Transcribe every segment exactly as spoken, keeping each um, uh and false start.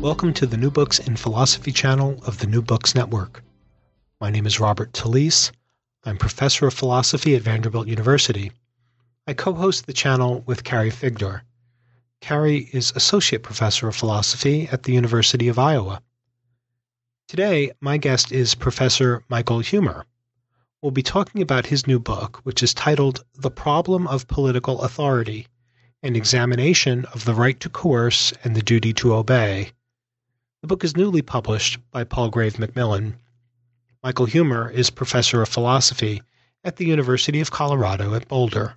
Welcome to the New Books in Philosophy channel of the New Books Network. My name is Robert Talisse. I'm professor of philosophy at Vanderbilt University. I co-host the channel with Carrie Figdor. Carrie is associate professor of philosophy at the University of Iowa. Today, my guest is Professor Michael Huemer. We'll be talking about his new book, which is titled The Problem of Political Authority, an examination of the right to coerce and the duty to obey. The book is newly published by Palgrave Macmillan. Michael Huemer is professor of philosophy at the University of Colorado at Boulder.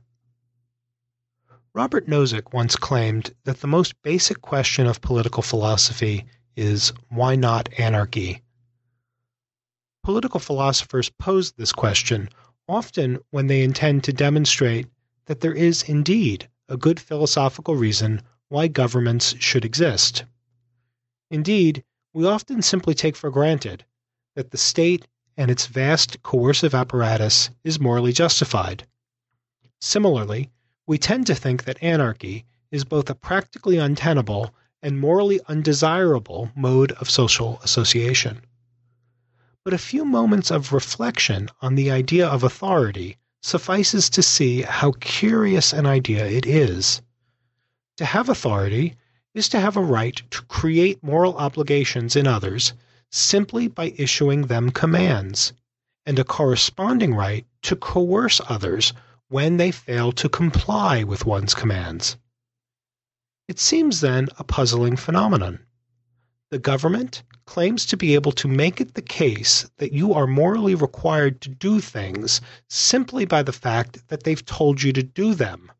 Robert Nozick once claimed that the most basic question of political philosophy is, why not anarchy? Political philosophers pose this question often when they intend to demonstrate that there is indeed a good philosophical reason why governments should exist. Indeed, we often simply take for granted that the state and its vast coercive apparatus is morally justified. Similarly, we tend to think that anarchy is both a practically untenable and morally undesirable mode of social association. But a few moments of reflection on the idea of authority suffices to see how curious an idea it is. To have authority is to have a right to create moral obligations in others simply by issuing them commands, and a corresponding right to coerce others when they fail to comply with one's commands. It seems then a puzzling phenomenon. The government claims to be able to make it the case that you are morally required to do things simply by the fact that they've told you to do them.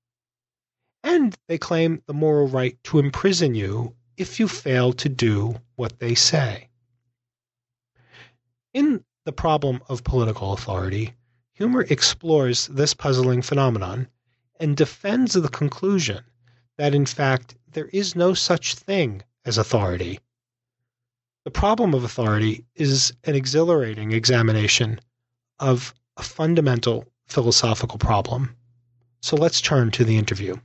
And they claim the moral right to imprison you if you fail to do what they say. In The Problem of Political Authority, Huemer explores this puzzling phenomenon and defends the conclusion that, in fact, there is no such thing as authority. The problem of authority is an exhilarating examination of a fundamental philosophical problem. So let's turn to the interview.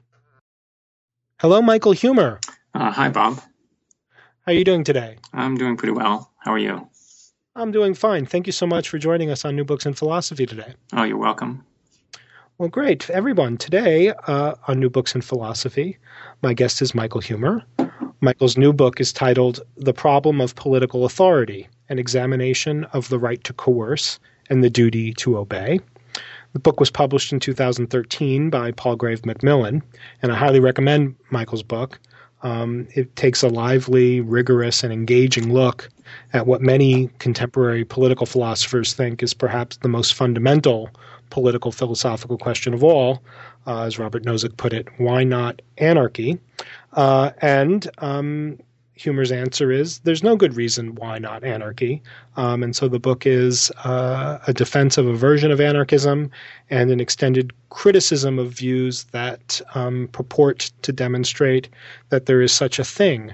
Hello, Michael Huemer. Uh, hi, Bob. How are you doing today? I'm doing pretty well. How are you? I'm doing fine. Thank you so much for joining us on New Books in Philosophy today. Oh, you're welcome. Well, great. Everyone, today uh, on New Books in Philosophy, my guest is Michael Huemer. Michael's new book is titled The Problem of Political Authority, an examination of the right to coerce and the duty to obey. The book was published in two thousand thirteen by Palgrave Macmillan, and I highly recommend Michael's book. Um, it takes a lively, rigorous, and engaging look at what many contemporary political philosophers think is perhaps the most fundamental political philosophical question of all, uh, as Robert Nozick put it, why not anarchy? Uh, and um, Huemer's answer is there's no good reason why not anarchy. Um, and so the book is uh, a defense of a version of anarchism and an extended criticism of views that um, purport to demonstrate that there is such a thing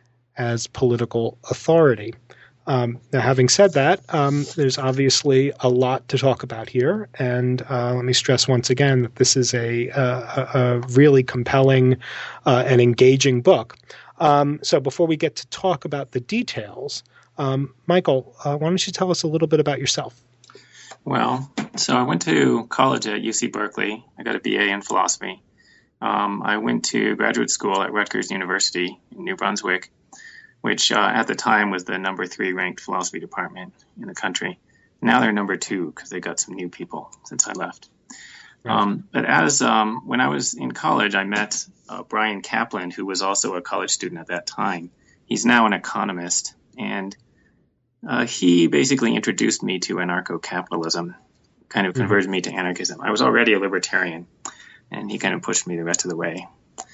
as political authority. Um, now, having said that, um, there's obviously a lot to talk about here, and uh, let me stress once again that this is a, a, a really compelling uh, and engaging book. Um, so before we get to talk about the details, um, Michael, uh, why don't you tell us a little bit about yourself? Well, so I went to college at U C Berkeley. I got a B A in philosophy. Um, I went to graduate school at Rutgers University in New Brunswick, which uh, at the time was the number three ranked philosophy department in the country. Now they're number two because they got some new people since I left. Right. Um, but as um, when I was in college, I met uh, Bryan Caplan, who was also a college student at that time. He's now an economist, and uh, he basically introduced me to anarcho-capitalism, kind of converted mm-hmm. me to anarchism. I was already a libertarian, and he kind of pushed me the rest of the way.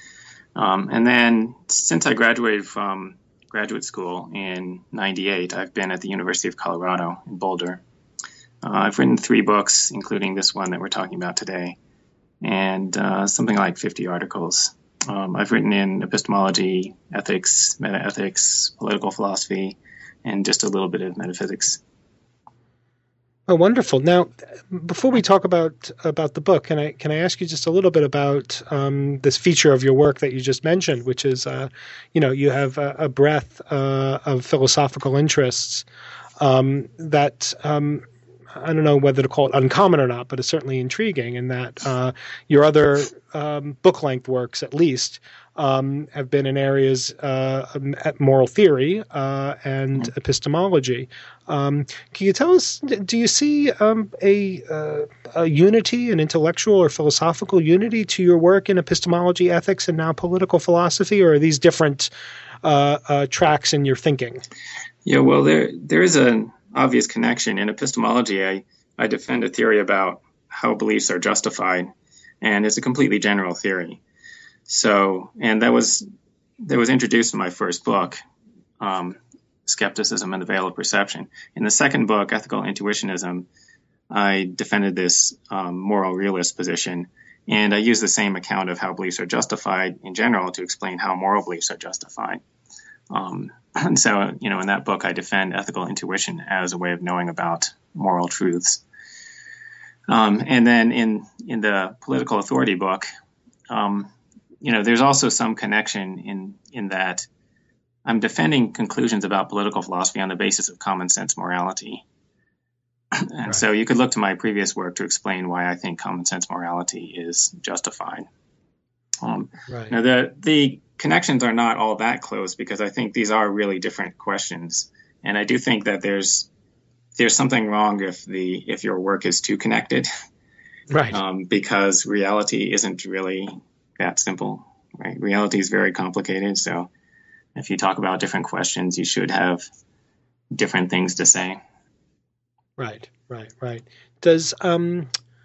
Um, and then since I graduated from graduate school in ninety-eight, I've been at the University of Colorado in Boulder. Uh, I've written three books, including this one that we're talking about today, and uh, something like fifty articles. Um, I've written in epistemology, ethics, metaethics, political philosophy, and just a little bit of metaphysics. Oh, wonderful. Now, before we talk about about the book, can I can I ask you just a little bit about um, this feature of your work that you just mentioned, which is, uh, you know, you have a, a breadth uh, of philosophical interests um, that um, I don't know whether to call it uncommon or not, but it's certainly intriguing in that uh, your other um, book-length works, at least, um, have been in areas uh, at moral theory uh, and mm-hmm. epistemology. Um, can you tell us, do you see um, a, uh, a unity, an intellectual or philosophical unity to your work in epistemology, ethics, and now political philosophy, or are these different uh, uh, tracks in your thinking? Yeah, well, there there is an obvious connection. In epistemology, I, I defend a theory about how beliefs are justified, and it's a completely general theory. So, and that was that was introduced in my first book, um, Skepticism and the Veil of Perception. In the second book, Ethical Intuitionism, I defended this um, moral realist position, and I used the same account of how beliefs are justified in general to explain how moral beliefs are justified. Um, and so, you know, in that book, I defend ethical intuition as a way of knowing about moral truths. Um, and then in in the political authority book, um, you know, there's also some connection in in that I'm defending conclusions about political philosophy on the basis of common sense morality. And right. So you could look to my previous work to explain why I think common sense morality is justified. Um, right. Now, the the connections are not all that close because I think these are really different questions, and I do think that there's there's something wrong if the if your work is too connected, right? Um, because reality isn't really that simple, right? Reality is very complicated. So if you talk about different questions, you should have different things to say. Right, right, right. Does um.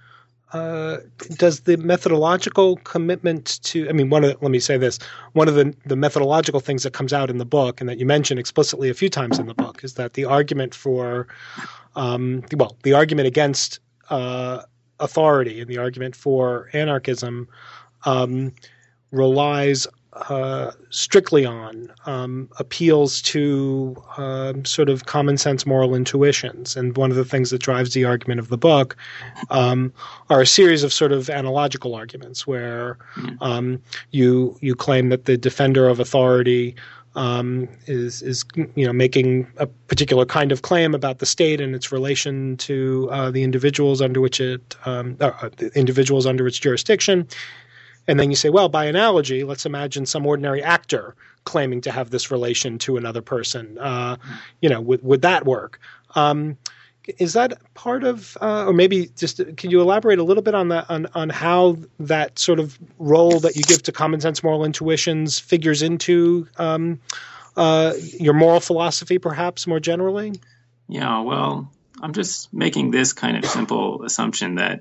Uh, does the methodological commitment to, I mean, one of the, let me say this, one of the, the methodological things that comes out in the book and that you mention explicitly a few times in the book is that the argument for, um, well, the argument against uh, authority and the argument for anarchism um, relies uh, strictly on um, appeals to um, sort of common sense moral intuitions. And one of the things that drives the argument of the book um, are a series of sort of analogical arguments where um, you you claim that the defender of authority um, is is you know making a particular kind of claim about the state and its relation to uh, the individuals under which it um, uh, the individuals under its jurisdiction. And then you say, well, by analogy, let's imagine some ordinary actor claiming to have this relation to another person. Uh, you know, would, would that work? Um, is that part of, uh, or maybe just can you elaborate a little bit on that, on, on how that sort of role that you give to common sense moral intuitions figures into um, uh, your moral philosophy, perhaps more generally? Yeah, well, I'm just making this kind of simple assumption that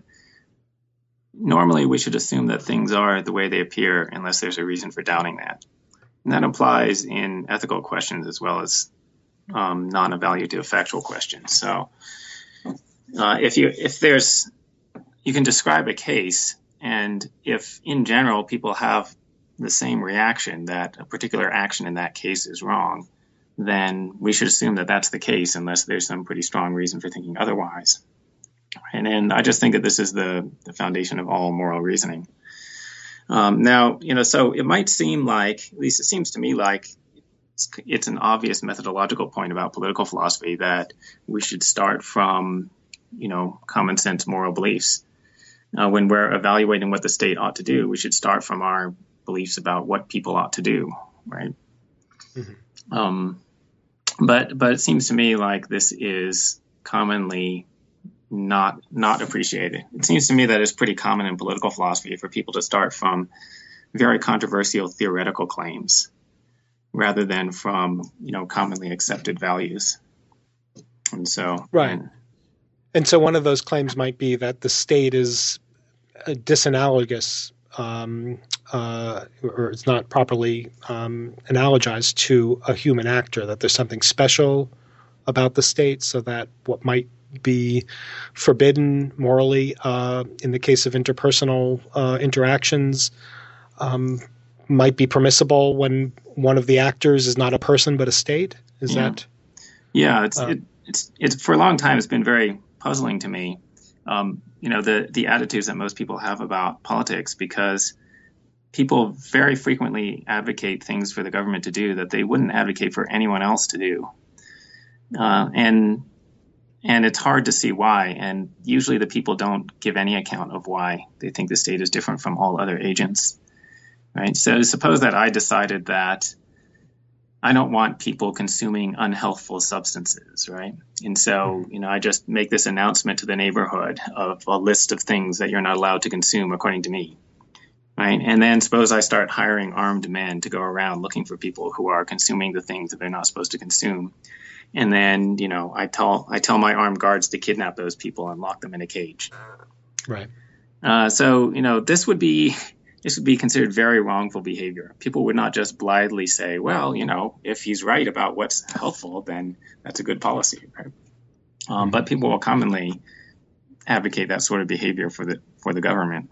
normally we should assume that things are the way they appear unless there's a reason for doubting that. And that applies in ethical questions as well as um, non-evaluative factual questions. So uh, if you if there's you can describe a case, and if in general people have the same reaction that a particular action in that case is wrong, then we should assume that that's the case unless there's some pretty strong reason for thinking otherwise. And, and I just think that this is the, the foundation of all moral reasoning. Um, now, you know, so it might seem like, at least it seems to me like it's, it's an obvious methodological point about political philosophy that we should start from, you know, common sense moral beliefs. Uh, when we're evaluating what the state ought to do, we should start from our beliefs about what people ought to do, right? Mm-hmm. Um, but but it seems to me like this is commonly not not appreciated. It seems to me that it's pretty common in political philosophy for people to start from very controversial theoretical claims rather than from, you know, commonly accepted values. And so right. And, and so one of those claims might be that the state is disanalogous um, uh, or it's not properly um, analogized to a human actor, that there's something special about the state so that what might be forbidden morally uh, in the case of interpersonal uh, interactions um, might be permissible when one of the actors is not a person but a state. Is yeah. that? Yeah, it's, uh, it, it's it's for a long time it's been very puzzling to me, um, you know, the, the attitudes that most people have about politics, because people very frequently advocate things for the government to do that they wouldn't advocate for anyone else to do. Uh, and and it's hard to see why. And usually the people don't give any account of why they think the state is different from all other agents. Right? So suppose that I decided that I don't want people consuming unhealthful substances, right? And so, you know, I just make this announcement to the neighborhood of a list of things that you're not allowed to consume according to me, right? And then suppose I start hiring armed men to go around looking for people who are consuming the things that they're not supposed to consume. And then, you know, I tell I tell my armed guards to kidnap those people and lock them in a cage. Right. Uh, so, you know, this would be this would be considered very wrongful behavior. People would not just blithely say, well, you know, if he's right about what's helpful, then that's a good policy. Right? Um, mm-hmm. But people will commonly advocate that sort of behavior for the for the government.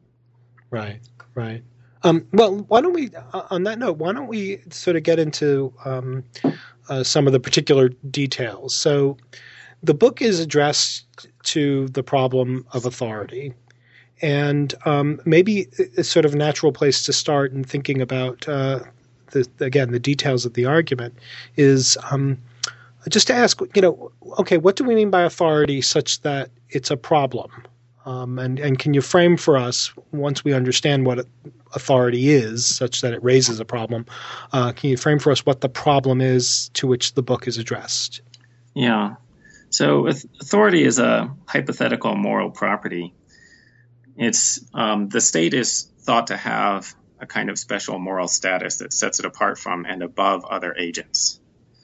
Right. Right. Um, well, why don't we, uh, on that note, why don't we sort of get into um, uh, some of the particular details? So the book is addressed to the problem of authority. And um, maybe a sort of natural place to start in thinking about, uh, the, again, the details of the argument is um, just to ask, you know, okay, what do we mean by authority such that it's a problem? Um, and, and can you frame for us, once we understand what authority is, such that it raises a problem, uh, can you frame for us what the problem is to which the book is addressed? Yeah. So authority is a hypothetical moral property. It's um, the state is thought to have a kind of special moral status that sets it apart from and above other agents.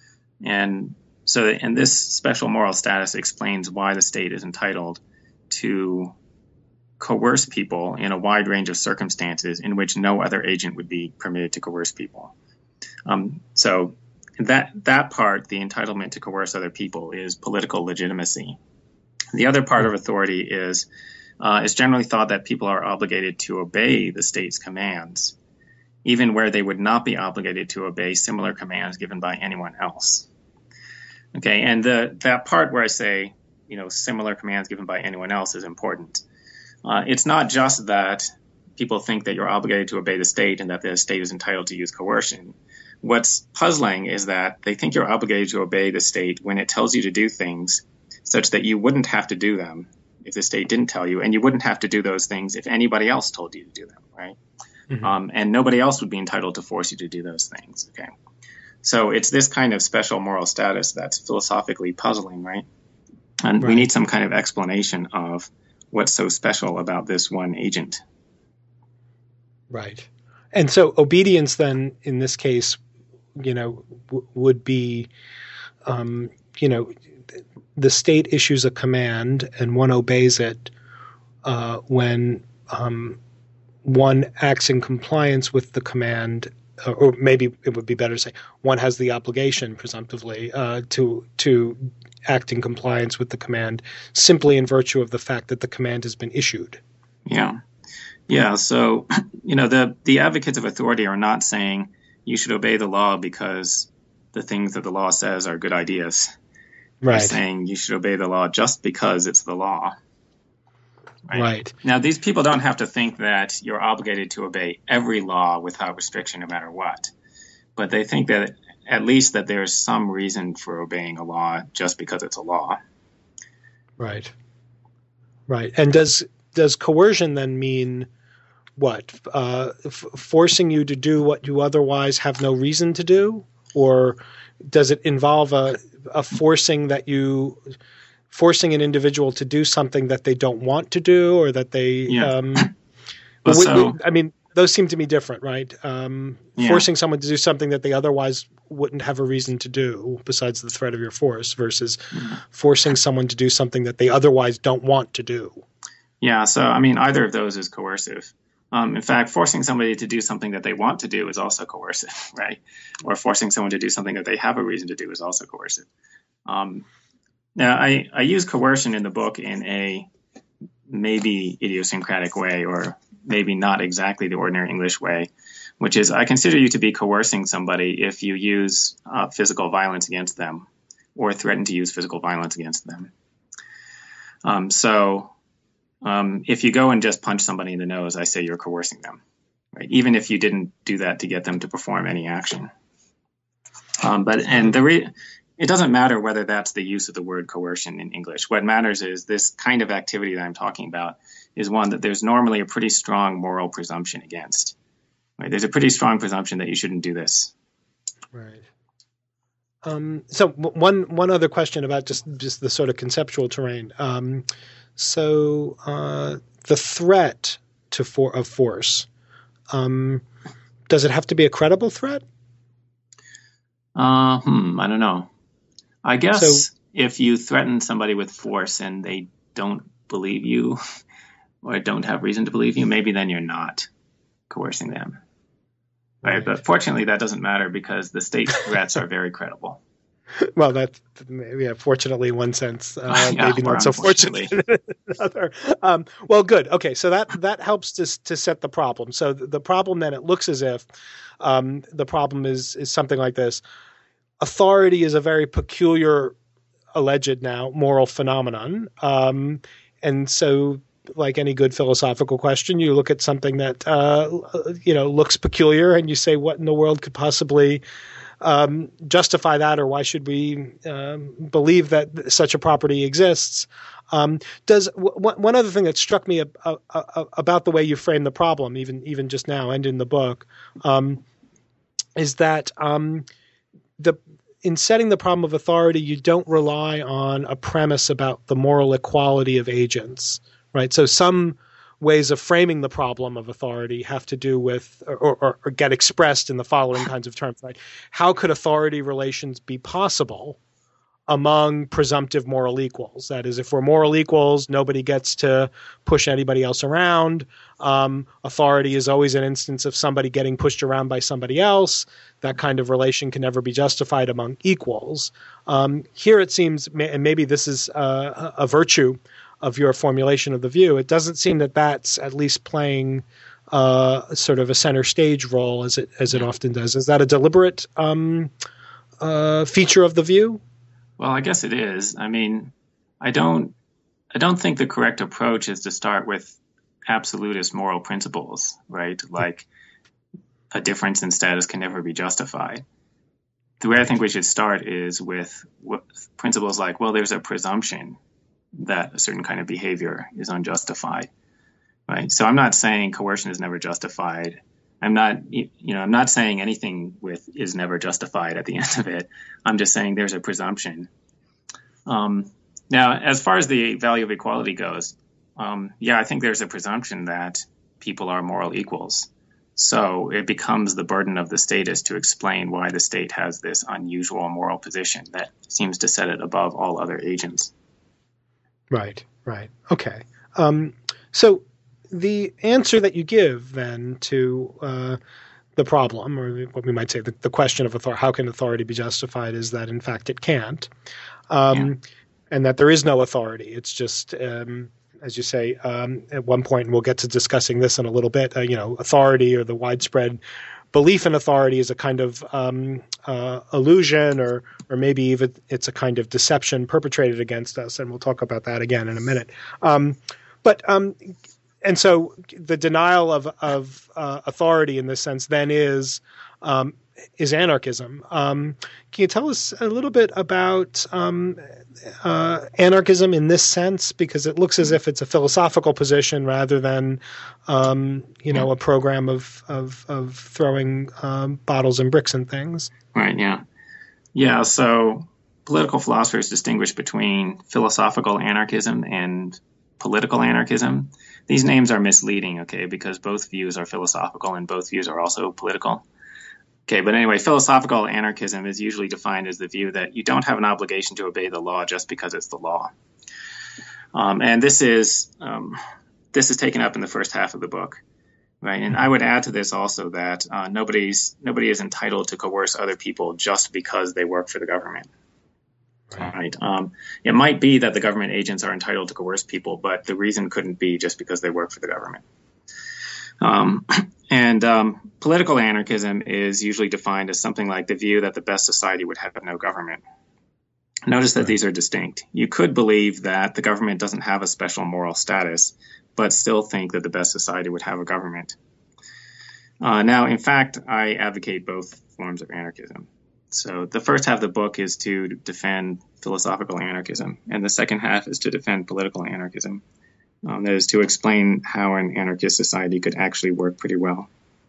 And so and this special moral status explains why the state is entitled to coerce people in a wide range of circumstances in which no other agent would be permitted to coerce people. Um, so that that part, the entitlement to coerce other people, is political legitimacy. The other part of authority is uh, it's generally thought that people are obligated to obey the state's commands, even where they would not be obligated to obey similar commands given by anyone else. Okay, and the that part where I say, you know, similar commands given by anyone else is important. Uh, it's not just that people think that you're obligated to obey the state and that the state is entitled to use coercion. What's puzzling is that they think you're obligated to obey the state when it tells you to do things such that you wouldn't have to do them if the state didn't tell you, and you wouldn't have to do those things if anybody else told you to do them, right? Mm-hmm. Um, and nobody else would be entitled to force you to do those things, okay? So it's this kind of special moral status that's philosophically puzzling, right? And right. We need some kind of explanation of what's so special about this one agent. Right. And so obedience then, in this case, you know, w- would be, um, you know, the state issues a command and one obeys it uh, when um, one acts in compliance with the command, or maybe it would be better to say one has the obligation, presumptively, uh, to to act in compliance with the command simply in virtue of the fact that the command has been issued. Yeah. Yeah. So, you know, the, the advocates of authority are not saying you should obey the law because the things that the law says are good ideas. Right. They're saying you should obey the law just because it's the law. Right? Right. Now, these people don't have to think that you're obligated to obey every law without restriction no matter what. But they think that at least that there's some reason for obeying a law just because it's a law. Right. Right. And does does coercion then mean what? Uh, f- forcing you to do what you otherwise have no reason to do? Or does it involve a, a forcing that you forcing an individual to do something that they don't want to do, or that they yeah. um, well, we, so, we, I mean, those seem to me different, right? Um, yeah. Forcing someone to do something that they otherwise wouldn't have a reason to do besides the threat of your force versus mm-hmm. forcing someone to do something that they otherwise don't want to do. Yeah, so, I mean, either of those is coercive. Um, in fact, forcing somebody to do something that they want to do is also coercive, right? Or forcing someone to do something that they have a reason to do is also coercive. Um, now, I, I use coercion in the book in a maybe idiosyncratic way, or maybe not exactly the ordinary English way, which is I consider you to be coercing somebody if you use uh, physical violence against them or threaten to use physical violence against them. Um, so um, if you go and just punch somebody in the nose, I say you're coercing them, right? Even if you didn't do that to get them to perform any action. Um, but and the re- it doesn't matter whether that's the use of the word coercion in English. What matters is this kind of activity that I'm talking about is one that there's normally a pretty strong moral presumption against. Right? There's a pretty strong presumption that you shouldn't do this. Right. Um, so w- one one other question about just just the sort of conceptual terrain. Um, so uh, the threat to for of force, um, does it have to be a credible threat? Uh, hmm, I don't know. I guess So, if you threaten somebody with force and they don't believe you or don't have reason to believe you, maybe then you're not coercing them. Right. right. But fortunately, that doesn't matter because the state threats are very credible. Well, that's yeah. Fortunately, in one sense, uh, Yeah, maybe or not so fortunate in another. Um, well, good. Okay, so that that helps to to set the problem. So the, the problem then, it looks as if um, the problem is is something like this: authority is a very peculiar, alleged now moral phenomenon, um, and so, like any good philosophical question, you look at something that uh, you know looks peculiar, and you say, "What in the world could possibly um, justify that, or why should we um, believe that such a property exists?" Um, does w- one other thing that struck me a, a, a, about the way you frame the problem, even even just now and in the book, um, is that um, the in setting the problem of authority, you don't rely on a premise about the moral equality of agents, right? So some ways of framing the problem of authority have to do with or, or, or get expressed in the following kinds of terms, right? How could authority relations be possible among presumptive moral equals? That is, if we're moral equals, nobody gets to push anybody else around. Um, authority is always an instance of somebody getting pushed around by somebody else. That kind of relation can never be justified among equals. Um, here it seems, and maybe this is uh, a virtue of your formulation of the view, it doesn't seem that that's at least playing uh, sort of a center stage role as it as it often does. Is that a deliberate um, uh, feature of the view? Well, I guess it is. I mean, I don't, I don't think the correct approach is to start with absolutist moral principles, right? Like a difference in status can never be justified. The way I think we should start is with what, principles like, well, there's a presumption that a certain kind of behavior is unjustified, right? So I'm not saying coercion is never justified. I'm not, you know, I'm not saying anything with is never justified at the end of it. I'm just saying there's a presumption. Um, now, as far as the value of equality goes, um, yeah, I think there's a presumption that people are moral equals. So it becomes the burden of the statist to explain why the state has this unusual moral position that seems to set it above all other agents. Right, right. Okay. Um, so the answer that you give then to uh, the problem, or what we might say the, the question of authority, how can authority be justified, is that in fact it can't, um, yeah. and that there is no authority. It's just, um, as you say, um, at one point, and we'll get to discussing this in a little bit, uh, you know, authority or the widespread belief in authority is a kind of um, uh, illusion, or or maybe even it's a kind of deception perpetrated against us, and we'll talk about that again in a minute. Um, but um, and so the denial of of uh, authority in this sense then is um, is anarchism. Um, can you tell us a little bit about um, uh, anarchism in this sense? Because it looks as if it's a philosophical position rather than, um, you know, a program of of, of throwing um, bottles and bricks and things. Right. Yeah. Yeah. So political philosophers distinguish between philosophical anarchism and political anarchism. These names are misleading, okay, because both views are philosophical and both views are also political. Okay, but anyway, philosophical anarchism is usually defined as the view that you don't have an obligation to obey the law just because it's the law. Um, and this is um, this is taken up in the first half of the book, right? And I would add to this also that uh, nobody's nobody is entitled to coerce other people just because they work for the government. Right. right? Um, it might be that the government agents are entitled to coerce people, but the reason couldn't be just because they work for the government. Um, and um, political anarchism is usually defined as something like the view that the best society would have no government. Notice that Right. these are distinct. You could believe that the government doesn't have a special moral status, but still think that the best society would have a government. Uh, now, in fact, I advocate both forms of anarchism. So the first half of the book is to defend philosophical anarchism, and the second half is to defend political anarchism. Um, that is to explain how an anarchist society could actually work pretty well.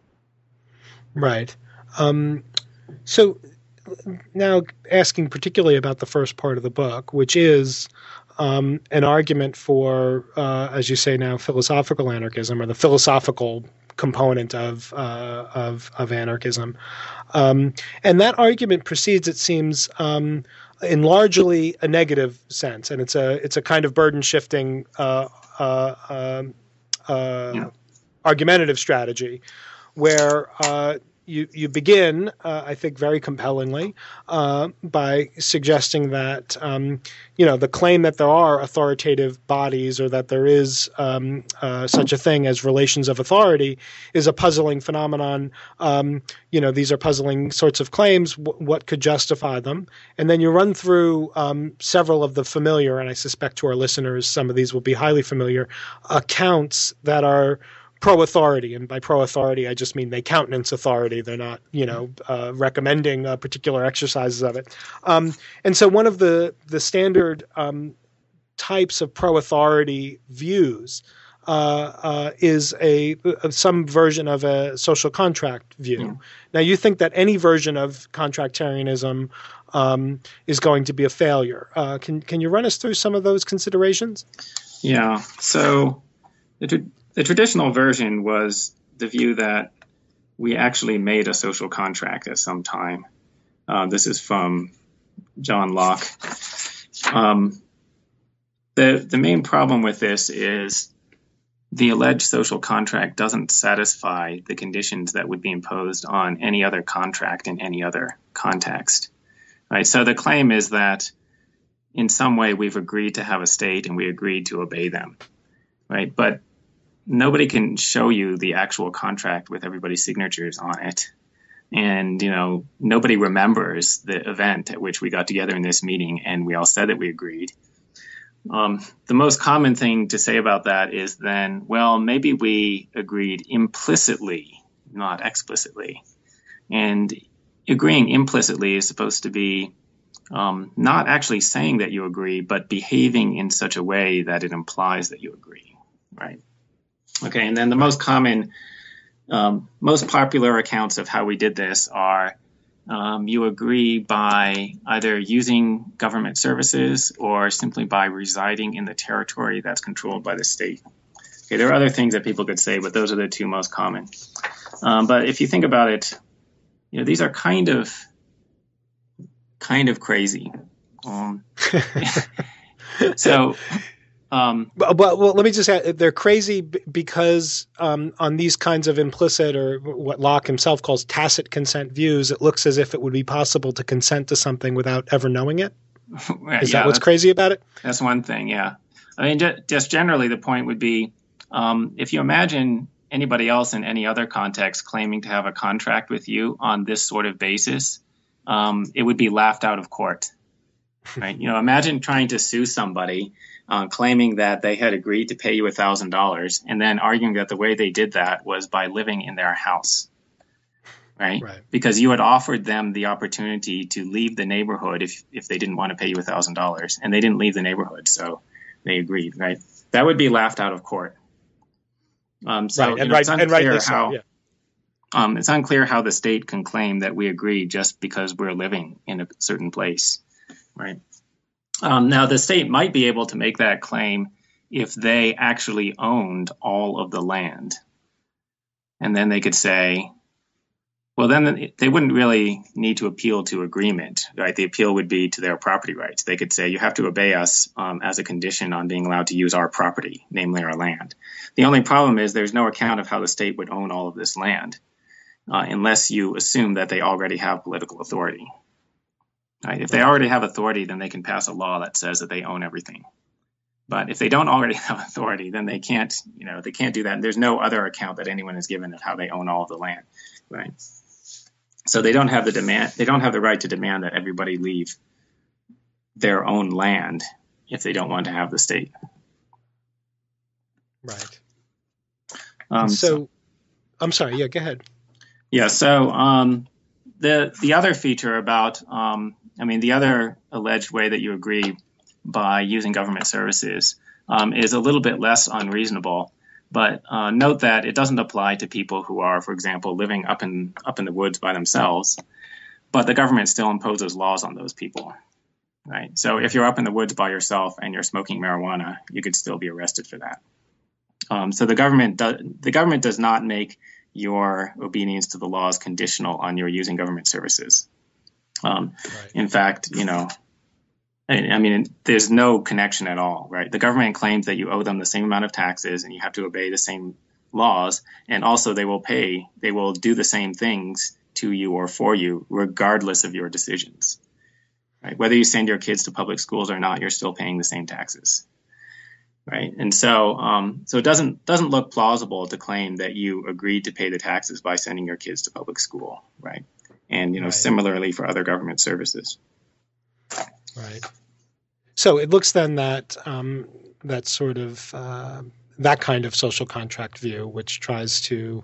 Right. Um, so now asking particularly about the first part of the book, which is um, an argument for, uh, as you say now, philosophical anarchism, or the philosophical component of uh, of, of anarchism. Um, and that argument proceeds, it seems, um, in largely a negative sense, and it's a it's a kind of burden shifting uh, uh, uh, uh, Yeah. argumentative strategy, where uh, you you begin, uh, I think, very compellingly uh, by suggesting that um, you know the claim that there are authoritative bodies, or that there is um, uh, such a thing as relations of authority, is a puzzling phenomenon. Um, you know, these are puzzling sorts of claims. W- what could justify them? And then you run through um, several of the familiar, and I suspect to our listeners some of these will be highly familiar, accounts that are pro-authority, and by pro-authority I just mean they countenance authority. They're not, you know, uh, recommending uh, particular exercises of it. Um, and so one of the the standard um, types of pro-authority views uh, uh, is a some version of a social contract view. Yeah. Now, you think that any version of contractarianism um, is going to be a failure. Uh, can can you run us through some of those considerations? Yeah. So the, tra- the traditional version was the view that we actually made a social contract at some time. Uh, this is from John Locke. Um, the the main problem with this is the alleged social contract doesn't satisfy the conditions that would be imposed on any other contract in any other context. Right? So the claim is that in some way we've agreed to have a state and we agreed to obey them. Right? But nobody can show you the actual contract with everybody's signatures on it. And, you know, nobody remembers the event at which we got together in this meeting and we all said that we agreed. Um, the most common thing to say about that is then, well, maybe we agreed implicitly, not explicitly. And agreeing implicitly is supposed to be um, not actually saying that you agree, but behaving in such a way that it implies that you agree, right? Okay, and then the most common, um, most popular accounts of how we did this are um, you agree by either using government services or simply by residing in the territory that's controlled by the state. Okay, there are other things that people could say, but those are the two most common. Um, but if you think about it, you know, these are kind of, kind of crazy. Um, so. Um, But, but well, let me just add, they're crazy b- because um, on these kinds of implicit, or what Locke himself calls tacit consent views, it looks as if it would be possible to consent to something without ever knowing it. Is yeah, that what's crazy about it? That's one thing, yeah. I mean, just, just generally the point would be, um, if you imagine anybody else in any other context claiming to have a contract with you on this sort of basis, um, it would be laughed out of court, right? You know, imagine trying to sue somebody Uh, claiming that they had agreed to pay you one thousand dollars and then arguing that the way they did that was by living in their house, right? Right. Because you had offered them the opportunity to leave the neighborhood if, if they didn't want to pay you one thousand dollars, and they didn't leave the neighborhood, so they agreed, right? That would be laughed out of court. Um, so right. And, you know, right, it's and unclear rightly so, how yeah. um, it's unclear how the state can claim that we agree just because we're living in a certain place, right? Um, now, the state might be able to make that claim if they actually owned all of the land. And then they could say, well, then they wouldn't really need to appeal to agreement, right? The appeal would be to their property rights. They could say, you have to obey us um, as a condition on being allowed to use our property, namely our land. The only problem is there's no account of how the state would own all of this land uh, unless you assume that they already have political authority. Right? If they already have authority, then they can pass a law that says that they own everything. But if they don't already have authority, then they can't, you know, they can't do that. And there's no other account that anyone is given of how they own all of the land, right? So they don't have the demand, they don't have the right to demand that everybody leave their own land if they don't want to have the state. Right. Um, so, so, I'm sorry. Yeah, go ahead. Yeah. So um, the the other feature about, um, I mean, the other alleged way that you agree by using government services um, is a little bit less unreasonable. But uh, note that it doesn't apply to people who are, for example, living up in up in the woods by themselves. But the government still imposes laws on those people. Right. So if you're up in the woods by yourself and you're smoking marijuana, you could still be arrested for that. Um, so the government do, the government does not make your obedience to the laws conditional on your using government services. Um, right. In fact, you know, I, I mean, there's no connection at all, right? The government claims that you owe them the same amount of taxes and you have to obey the same laws, and also they will pay, they will do the same things to you or for you, regardless of your decisions. Right? Whether you send your kids to public schools or not, you're still paying the same taxes. Right. And so um, so it doesn't doesn't look plausible to claim that you agreed to pay the taxes by sending your kids to public school. Right. And, you know, right. Similarly for other government services. Right. So it looks then that um, that sort of uh, that kind of social contract view, which tries to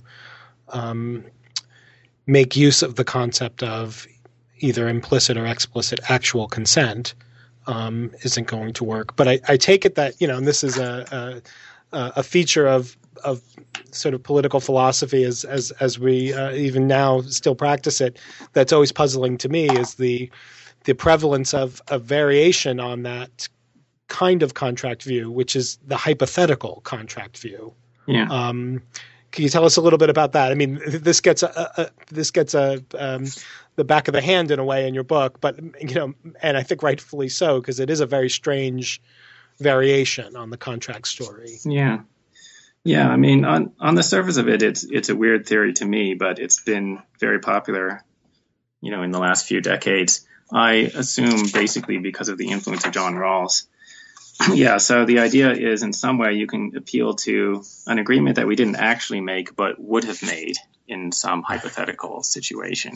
um, make use of the concept of either implicit or explicit actual consent, Um, isn't going to work. But I, I take it that, you know, and this is a a, a feature of of sort of political philosophy as as as we uh, even now still practice it. That's always puzzling to me is the the prevalence of of variation on that kind of contract view, which is the hypothetical contract view. Yeah. Um, can you tell us a little bit about that? I mean, this gets a, a this gets a um, the back of the hand in a way in your book, but, you know, and I think rightfully so, because it is a very strange variation on the contract story. Yeah. Yeah. I mean, on, on the surface of it, it's, it's a weird theory to me, but it's been very popular, you know, in the last few decades. I assume basically because of the influence of John Rawls. Yeah. So the idea is in some way you can appeal to an agreement that we didn't actually make, but would have made in some hypothetical situation.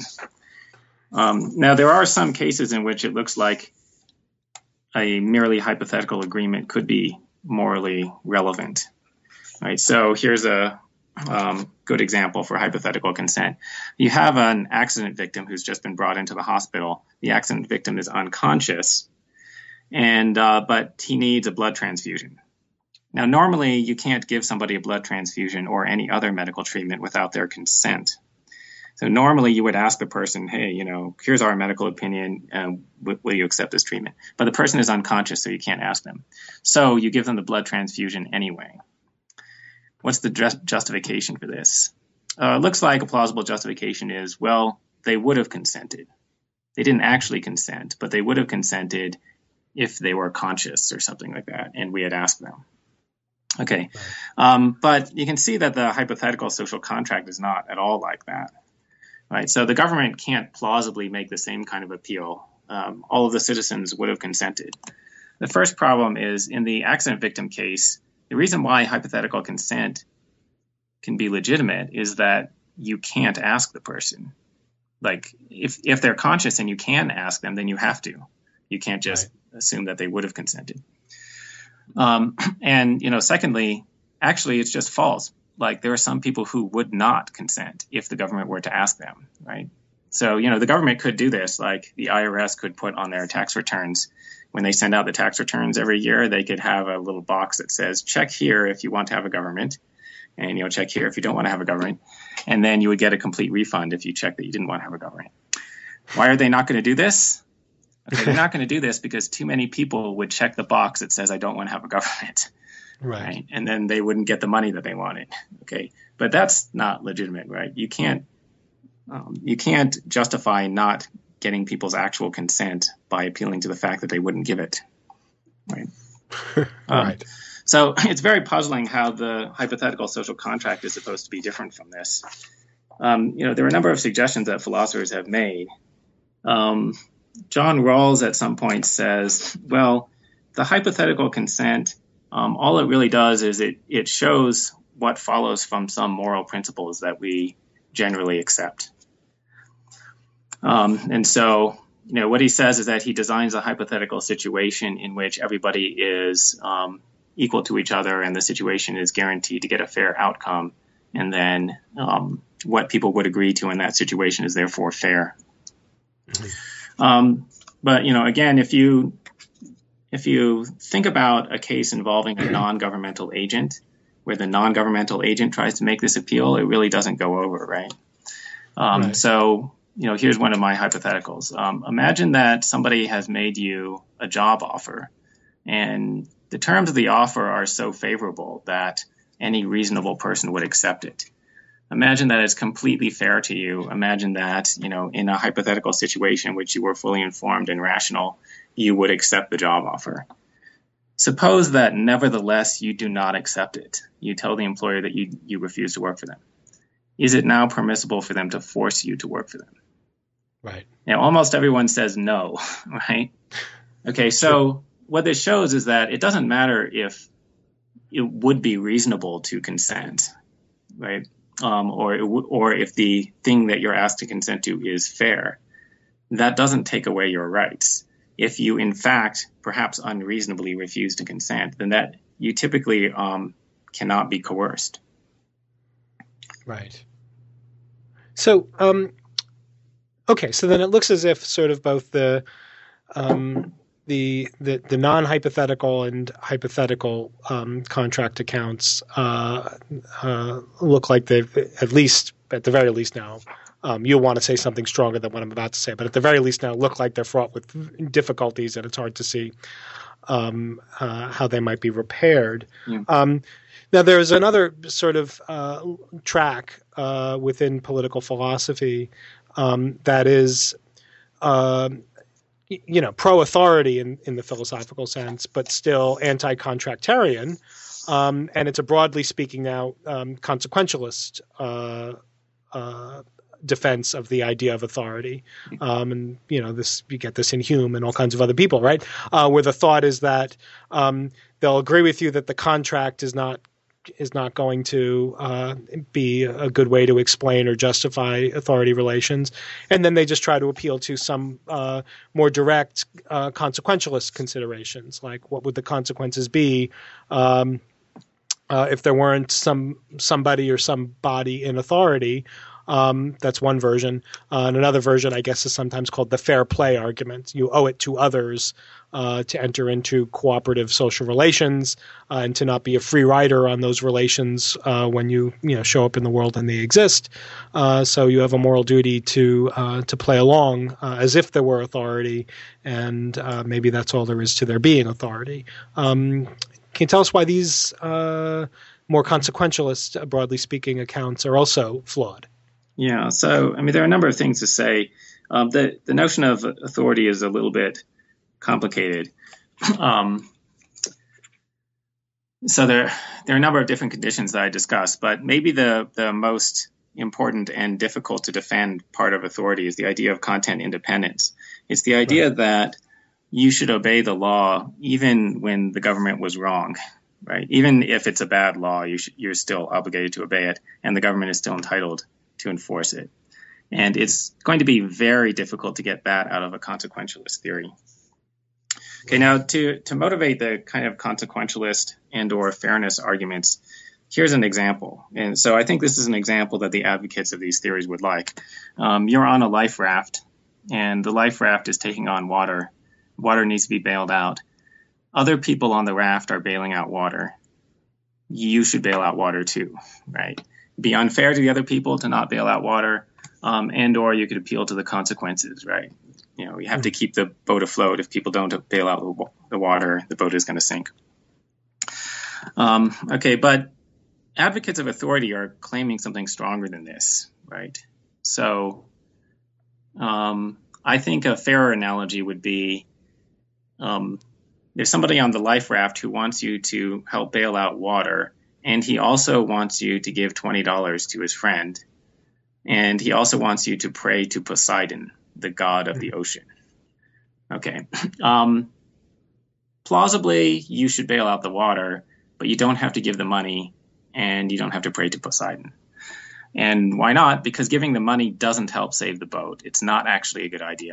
Um, now, there are some cases in which it looks like a merely hypothetical agreement could be morally relevant. Right? So here's a um, good example for hypothetical consent. You have an accident victim who's just been brought into the hospital. The accident victim is unconscious, and uh, but he needs a blood transfusion. Now, normally, you can't give somebody a blood transfusion or any other medical treatment without their consent. So normally you would ask the person, hey, you know, here's our medical opinion. Um, w- will you accept this treatment? But the person is unconscious, so you can't ask them. So you give them the blood transfusion anyway. What's the just- justification for this? Uh, it looks like a plausible justification is, well, they would have consented. They didn't actually consent, but they would have consented if they were conscious or something like that, and we had asked them. Okay. Right. Um, but you can see that the hypothetical social contract is not at all like that. Right. So the government can't plausibly make the same kind of appeal. Um, all of the citizens would have consented. The first problem is in the accident victim case, the reason why hypothetical consent can be legitimate is that you can't ask the person. Like if, if they're conscious and you can ask them, then you have to. You can't just right. assume that they would have consented. Um, and, you know, secondly, actually, it's just false. Like there are some people who would not consent if the government were to ask them, right? So, you know, the government could do this. Like the I R S could put on their tax returns, when they send out the tax returns every year, they could have a little box that says, check here if you want to have a government. And, you know, check here if you don't want to have a government. And then you would get a complete refund if you check that you didn't want to have a government. Why are they not going to do this? Okay, they're not going to do this because too many people would check the box that says, I don't want to have a government. Right. right. And then they wouldn't get the money that they wanted. Okay. But that's not legitimate, right? You can't, um, you can't justify not getting people's actual consent by appealing to the fact that they wouldn't give it. Right. Right. Um, so it's very puzzling how the hypothetical social contract is supposed to be different from this. Um, you know, there are a number of suggestions that philosophers have made. Um, John Rawls at some point says, well, the hypothetical consent, um, all it really does is it, it shows what follows from some moral principles that we generally accept. Um, and so, you know, what he says is that he designs a hypothetical situation in which everybody is um, equal to each other and the situation is guaranteed to get a fair outcome. And then um, what people would agree to in that situation is therefore fair. Mm-hmm. Um, but, you know, again, if you if you think about a case involving a non-governmental agent, where the non-governmental agent tries to make this appeal, it really doesn't go over, right? Um, right. So, you know, here's one of my hypotheticals. Um, imagine that somebody has made you a job offer, and the terms of the offer are so favorable that any reasonable person would accept it. Imagine that it's completely fair to you. Imagine that, you know, in a hypothetical situation in which you were fully informed and rational, you would accept the job offer. Suppose that nevertheless you do not accept it. You tell the employer that you, you refuse to work for them. Is it now permissible for them to force you to work for them? Right. Now, almost everyone says no, right? Okay, so sure. What this shows is that it doesn't matter if it would be reasonable to consent, right? Um, or, it w- or if the thing that you're asked to consent to is fair. That doesn't take away your rights. If you, in fact, perhaps unreasonably refuse to consent, then that you typically um, cannot be coerced. Right. So, um, okay, so then it looks as if sort of both the um, the the, the non-hypothetical and hypothetical um, contract accounts uh, uh, look like they've, at least, at the very least now, um, you'll want to say something stronger than what I'm about to say, but at the very least now look like they're fraught with difficulties and it's hard to see um, uh, how they might be repaired. Yeah. Um, now, there's another sort of uh, track uh, within political philosophy um, that is, uh, you know, pro-authority in, in the philosophical sense, but still anti-contractarian. Um, and it's a broadly speaking now um, consequentialist uh, uh, defense of the idea of authority. Um, and, you know, this you get this in Hume and all kinds of other people, right, uh, where the thought is that um, they'll agree with you that the contract is not is not going to uh, be a good way to explain or justify authority relations. And then they just try to appeal to some uh, more direct uh, consequentialist considerations, like what would the consequences be um, uh, if there weren't some somebody or somebody in authority. Um, that's one version. Uh, and another version, I guess, is sometimes called the fair play argument. You owe it to others uh, to enter into cooperative social relations uh, and to not be a free rider on those relations uh, when you you know show up in the world and they exist. Uh, so you have a moral duty to uh, to play along uh, as if there were authority, and uh, maybe that's all there is to there being authority. Um, can you tell us why these uh, more consequentialist, uh, broadly speaking, accounts are also flawed? Yeah, so, I mean, there are a number of things to say. Um, the, the notion of authority is a little bit complicated. Um, so there, there are a number of different conditions that I discussed, but maybe the, the most important and difficult to defend part of authority is the idea of content independence. It's the idea right. that you should obey the law even when the government was wrong, right? Even if it's a bad law, you should, you're still obligated to obey it, and the government is still entitled to enforce it. And it's going to be very difficult to get that out of a consequentialist theory. Okay, now to, to motivate the kind of consequentialist and or fairness arguments, here's an example. And so I think this is an example that the advocates of these theories would like. Um, you're on a life raft, and the life raft is taking on water. Water needs to be bailed out. Other people on the raft are bailing out water. You should bail out water too, right? Be unfair to the other people to not bail out water, um, and or you could appeal to the consequences, right? You know, you have to keep the boat afloat. If people don't bail out the, the water, the boat is going to sink. Um, okay, but advocates of authority are claiming something stronger than this, right? So um, I think a fairer analogy would be um, there's somebody on the life raft who wants you to help bail out water, and he also wants you to give twenty dollars to his friend. And he also wants you to pray to Poseidon, the god of the ocean. Okay. Um, plausibly, you should bail out the water, but you don't have to give the money, and you don't have to pray to Poseidon. And why not? Because giving the money doesn't help save the boat. It's not actually a good idea.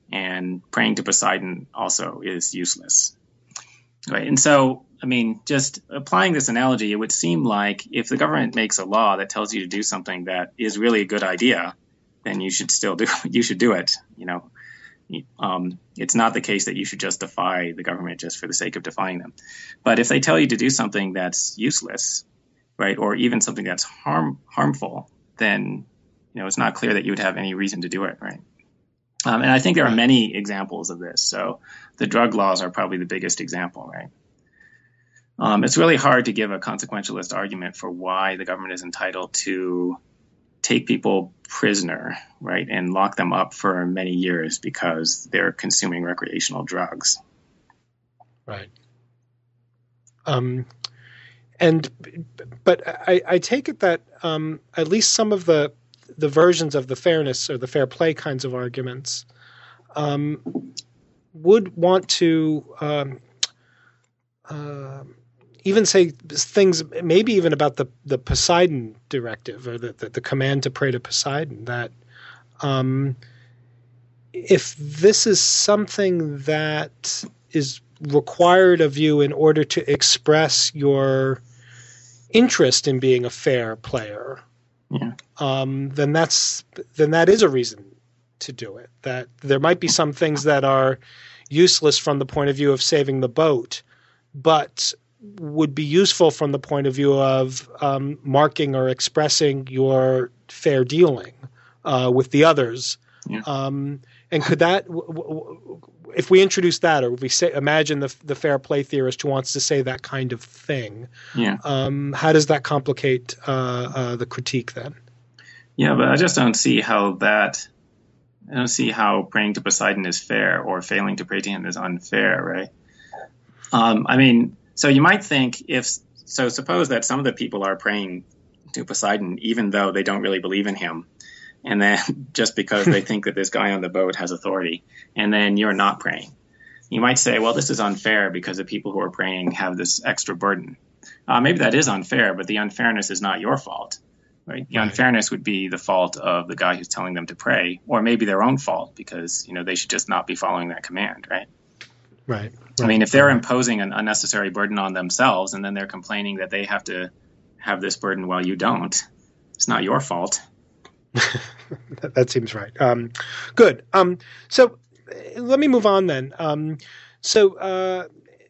and praying to Poseidon also is useless. Right. And so, I mean, just applying this analogy, it would seem like if the government makes a law that tells you to do something that is really a good idea, then you should still do you should do it. You know, um, it's not the case that you should just defy the government just for the sake of defying them. But if they tell you to do something that's useless, right, or even something that's harm harmful, then you know it's not clear that you would have any reason to do it, right? Um, and I think there are many examples of this. So the drug laws are probably the biggest example, right? Um, it's really hard to give a consequentialist argument for why the government is entitled to take people prisoner, right, and lock them up for many years because they're consuming recreational drugs. Right. Um, and but I, I take it that um, at least some of the the versions of the fairness or the fair play kinds of arguments um, would want to um, uh, even say things, maybe even about the, the Poseidon directive or the, the, the command to pray to Poseidon, that um, if this is something that is required of you in order to express your interest in being a fair player, yeah. um, then that's then that is a reason to do it. That there might be some things that are useless from the point of view of saving the boat, but would be useful from the point of view of um, marking or expressing your fair dealing uh, with the others. Yeah. Um, and could that, w- w- if we introduce that, or if we say, imagine the the fair play theorist who wants to say that kind of thing, yeah. um, how does that complicate uh, uh, the critique then? Yeah, but I just don't see how that. I don't see how praying to Poseidon is fair or failing to pray to him is unfair, right? Um, I mean, so you might think if so. Suppose that some of the people are praying to Poseidon even though they don't really believe in him. And then just because they think that this guy on the boat has authority, and then you're not praying. You might say, well, this is unfair because the people who are praying have this extra burden. Uh, maybe that is unfair, but the unfairness is not your fault, right? The Right. unfairness would be the fault of the guy who's telling them to pray, or maybe their own fault because, you know, they should just not be following that command, right? Right. I mean, if they're imposing an unnecessary burden on themselves and then they're complaining that they have to have this burden while you don't, it's not your fault. that, that seems right. Um, good. Um, so uh, let me move on then. Um, so uh,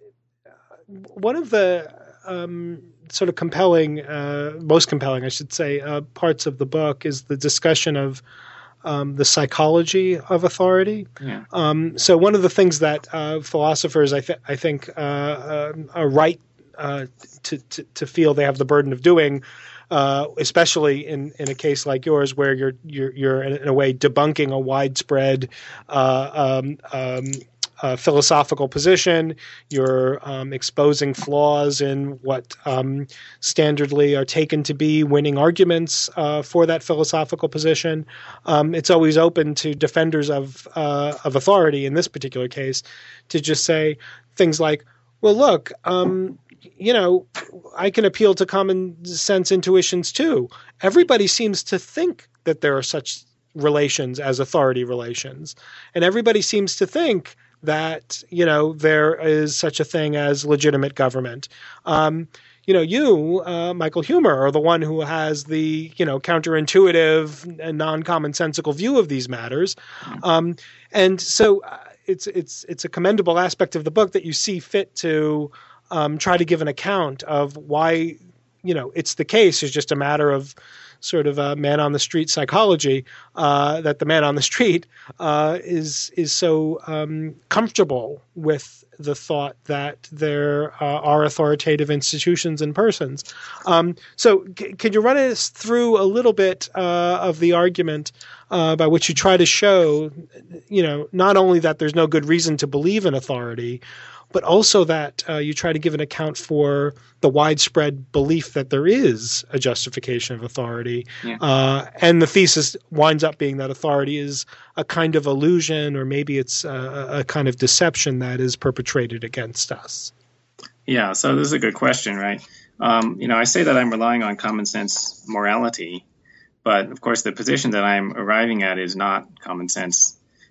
one of the um, sort of compelling, uh, most compelling, I should say, uh, parts of the book is the discussion of um, the psychology of authority. Yeah. Um, so one of the things that uh, philosophers, I, th- I think, uh, uh, are right uh, to, to, to feel they have the burden of doing, Uh, especially in, in a case like yours, where you're you're, you're in, in a way debunking a widespread uh, um, um, uh, philosophical position. You're um, exposing flaws in what um, standardly are taken to be winning arguments uh, for that philosophical position. Um, it's always open to defenders of uh, of authority in this particular case to just say things like, "Well, look." Um, You know, I can appeal to common sense intuitions too. Everybody seems to think that there are such relations as authority relations. And everybody seems to think that, you know, there is such a thing as legitimate government. Um, you know, you, uh, Michael Huemer, are the one who has the, you know, counterintuitive and non-commonsensical view of these matters. Um, and so uh, it's, it's, it's a commendable aspect of the book that you see fit to Um, try to give an account of why, you know, it's the case. It's just a matter of sort of a man on the street psychology uh, that the man on the street uh, is is so um, comfortable with the thought that there uh, are authoritative institutions and persons. Um, so c- could you run us through a little bit uh, of the argument uh, by which you try to show, you know, not only that there's no good reason to believe in authority, but also that uh, you try to give an account for the widespread belief that there is a justification of authority. Yeah. Uh, and the thesis winds up being that authority is a kind of illusion, or maybe it's a, a kind of deception that is perpetrated against us. Yeah, so this is a good question, right? Um, you know, I say that I'm relying on common sense morality, but of course the position that I'm arriving at is not common sense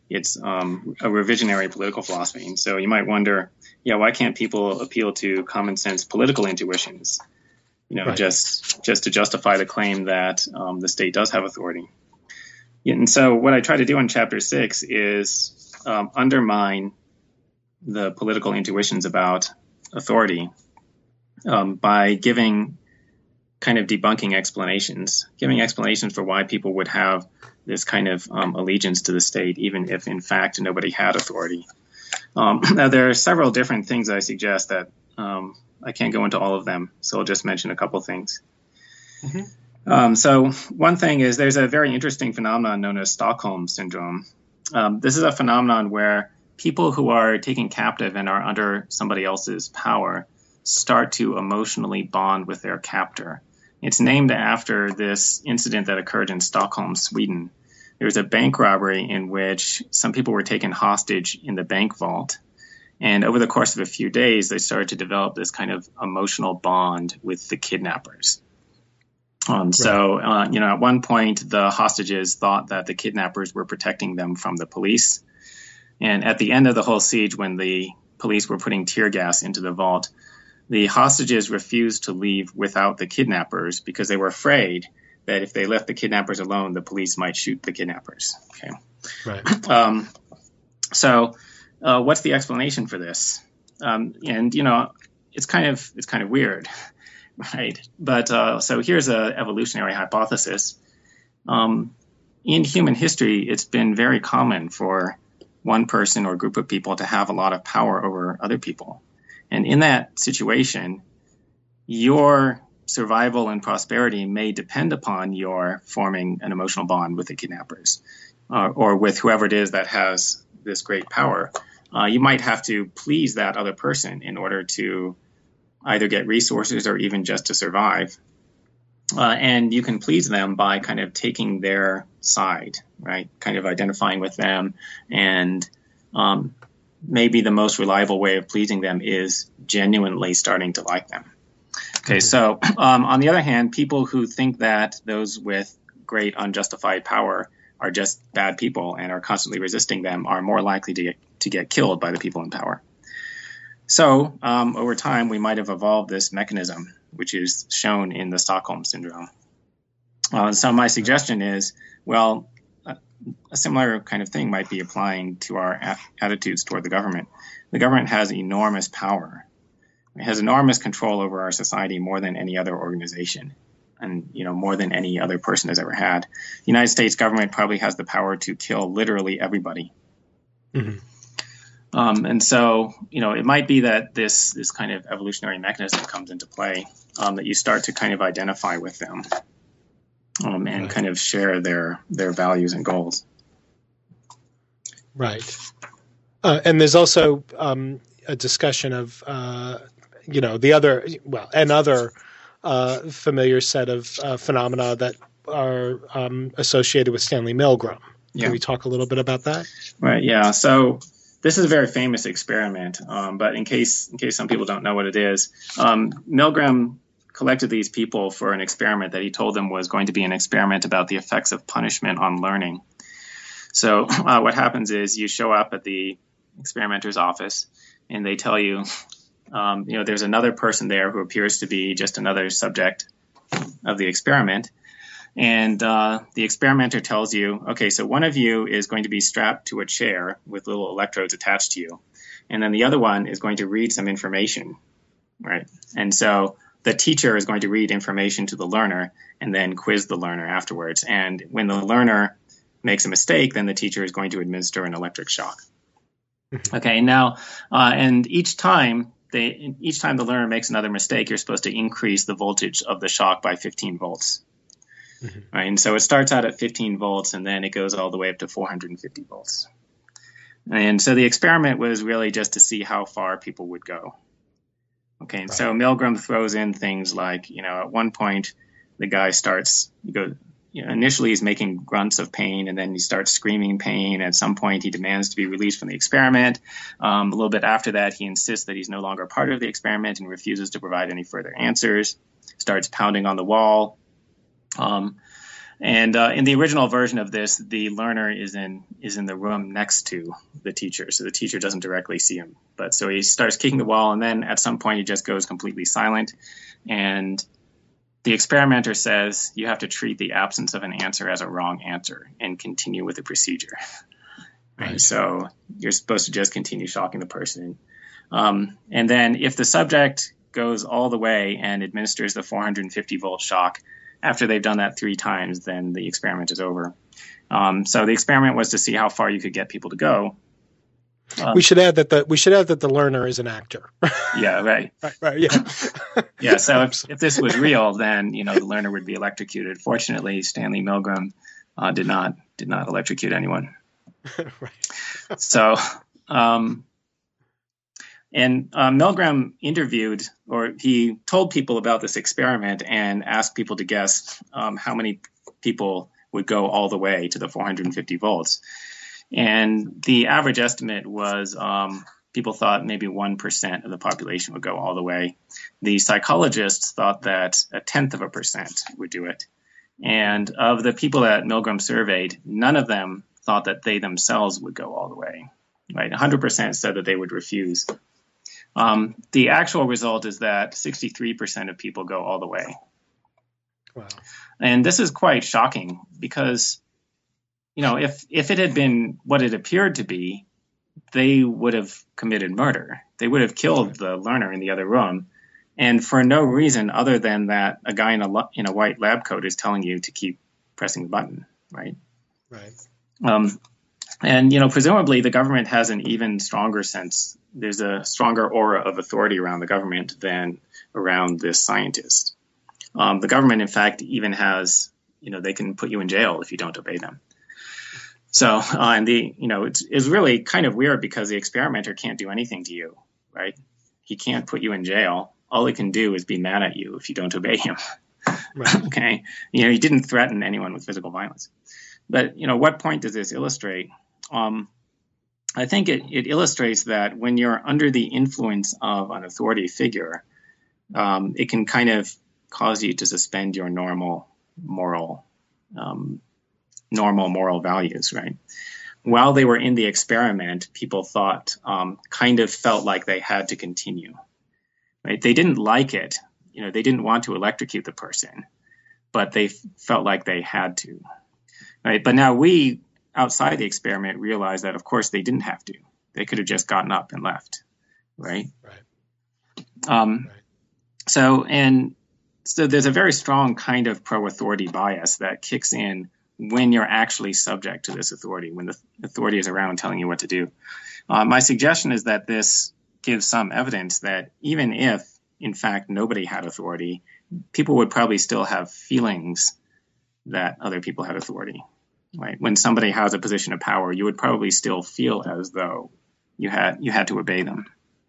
it's um, a revisionary political philosophy. And so you might wonder, yeah, why can't people appeal to common sense political intuitions, you know, Right. just just to justify the claim that um, the state does have authority? And so what I try to do in chapter six is um, undermine the political intuitions about authority um, by giving kind of debunking explanations, giving explanations for why people would have this kind of um, allegiance to the state, even if in fact nobody had authority. Um, now, there are several different things I suggest that um, I can't go into all of them, so I'll just mention a couple things. Mm-hmm. Um, so one thing is there's a very interesting phenomenon known as Stockholm Syndrome. Um, this is a phenomenon where people who are taken captive and are under somebody else's power start to emotionally bond with their captor. It's named after this incident that occurred in Stockholm, Sweden. There was a bank robbery in which some people were taken hostage in the bank vault. And over the course of a few days, they started to develop this kind of emotional bond with the kidnappers. Um, right. So, uh, you know, at one point, the hostages thought that the kidnappers were protecting them from the police. And at the end of the whole siege, when the police were putting tear gas into the vault, the hostages refused to leave without the kidnappers because they were afraid that if they left the kidnappers alone, the police might shoot the kidnappers. Okay. Right. Um, so, uh, what's the explanation for this? Um, and you know, it's kind of it's kind of weird, right? But uh, so here's an evolutionary hypothesis. Um, in human history, it's been very common for one person or group of people to have a lot of power over other people. And in that situation, your survival and prosperity may depend upon your forming an emotional bond with the kidnappers uh, or with whoever it is that has this great power. Uh, you might have to please that other person in order to either get resources or even just to survive. Uh, and you can please them by kind of taking their side, right? Kind of identifying with them and um, maybe the most reliable way of pleasing them is genuinely starting to like them. Okay, mm-hmm. so um, on the other hand, people who think that those with great unjustified power are just bad people and are constantly resisting them are more likely to get, to get killed by the people in power. So um, over time, we might have evolved this mechanism, which is shown in the Stockholm Syndrome. Uh, so my suggestion is, well, a similar kind of thing might be applying to our a- attitudes toward the government. The government has enormous power. It has enormous control over our society more than any other organization and, you know, more than any other person has ever had. The United States government probably has the power to kill literally everybody. Mm-hmm. Um, and so, you know, it might be that this, this kind of evolutionary mechanism comes into play, um, that you start to kind of identify with them. Um, and right. kind of share their their values and goals. Right. Uh, and there's also um, a discussion of, uh, you know, the other, well, another uh, familiar set of uh, phenomena that are um, associated with Stanley Milgram. Can yeah. we talk a little bit about that? Right. Yeah. So this is a very famous experiment, um, but in case in case some people don't know what it is, um, Milgram collected these people for an experiment that he told them was going to be an experiment about the effects of punishment on learning. So uh, what happens is you show up at the experimenter's office and they tell you, um, you know, there's another person there who appears to be just another subject of the experiment. And uh, the experimenter tells you, okay, so one of you is going to be strapped to a chair with little electrodes attached to you. And then the other one is going to read some information, right? And so the teacher is going to read information to the learner and then quiz the learner afterwards. And when the learner makes a mistake, then the teacher is going to administer an electric shock. Okay, now, uh, and each time they, each time the learner makes another mistake, you're supposed to increase the voltage of the shock by fifteen volts. Mm-hmm. Right, and so it starts out at fifteen volts and then it goes all the way up to four hundred fifty volts. And so the experiment was really just to see how far people would go. Okay, and right. So Milgram throws in things like, you know, at one point the guy starts, you go, you know, initially he's making grunts of pain and then he starts screaming pain. At some point he demands to be released from the experiment. Um, a little bit after that, he insists that he's no longer part of the experiment and refuses to provide any further answers, starts pounding on the wall. Um, And uh, in the original version of this, the learner is in is in the room next to the teacher, so the teacher doesn't directly see him. But so he starts kicking the wall, and then at some point he just goes completely silent. And the experimenter says you have to treat the absence of an answer as a wrong answer and continue with the procedure. Right. And so you're supposed to just continue shocking the person. Um, and then if the subject goes all the way and administers the four hundred fifty volt shock, after they've done that three times, then the experiment is over. Um, so the experiment was to see how far you could get people to go. Um, we should add that the we should add that the learner is an actor. Yeah, right. right, right, yeah. Yeah, so if, if this was real, then you know the learner would be electrocuted. Fortunately, Stanley Milgram uh, did not did not electrocute anyone. Right. So, um, and uh, Milgram interviewed, or he told people about this experiment and asked people to guess um, how many people would go all the way to the four hundred fifty volts. And the average estimate was um, people thought maybe one percent of the population would go all the way. The psychologists thought that a tenth of a percent would do it. And of the people that Milgram surveyed, none of them thought that they themselves would go all the way. Right? one hundred percent said that they would refuse. Um, the actual result is that sixty-three percent of people go all the way. Wow. And this is quite shocking because, you know, if, if it had been what it appeared to be, they would have committed murder. They would have killed the learner in the other room. And for no reason other than that a guy in a, in a white lab coat is telling you to keep pressing the button, right? Right. Um, and, you know, presumably the government has an even stronger sense. There's a stronger aura of authority around the government than around this scientist. Um, the government, in fact, even has, you know, they can put you in jail if you don't obey them. So, uh, and the, you know, it's, it's really kind of weird because the experimenter can't do anything to you, right? He can't put you in jail. All he can do is be mad at you if you don't obey him. Right. Okay. You know, he didn't threaten anyone with physical violence. But, you know, what point does this illustrate? Um, I think it, it illustrates that when you're under the influence of an authority figure, um, it can kind of cause you to suspend your normal moral, um, normal moral values, right? While they were in the experiment, people thought, um, kind of felt like they had to continue, right? They didn't like it. You know, they didn't want to electrocute the person, but they f- felt like they had to, right? But now we, outside the experiment, realized that, of course, they didn't have to. They could have just gotten up and left, right? Right. Um, right. So, and so there's a very strong kind of pro-authority bias that kicks in when you're actually subject to this authority, when the authority is around telling you what to do. Uh, my suggestion is that this gives some evidence that even if, in fact, nobody had authority, people would probably still have feelings that other people had authority. Right? When somebody has a position of power, you would probably still feel as though you had you had to obey them.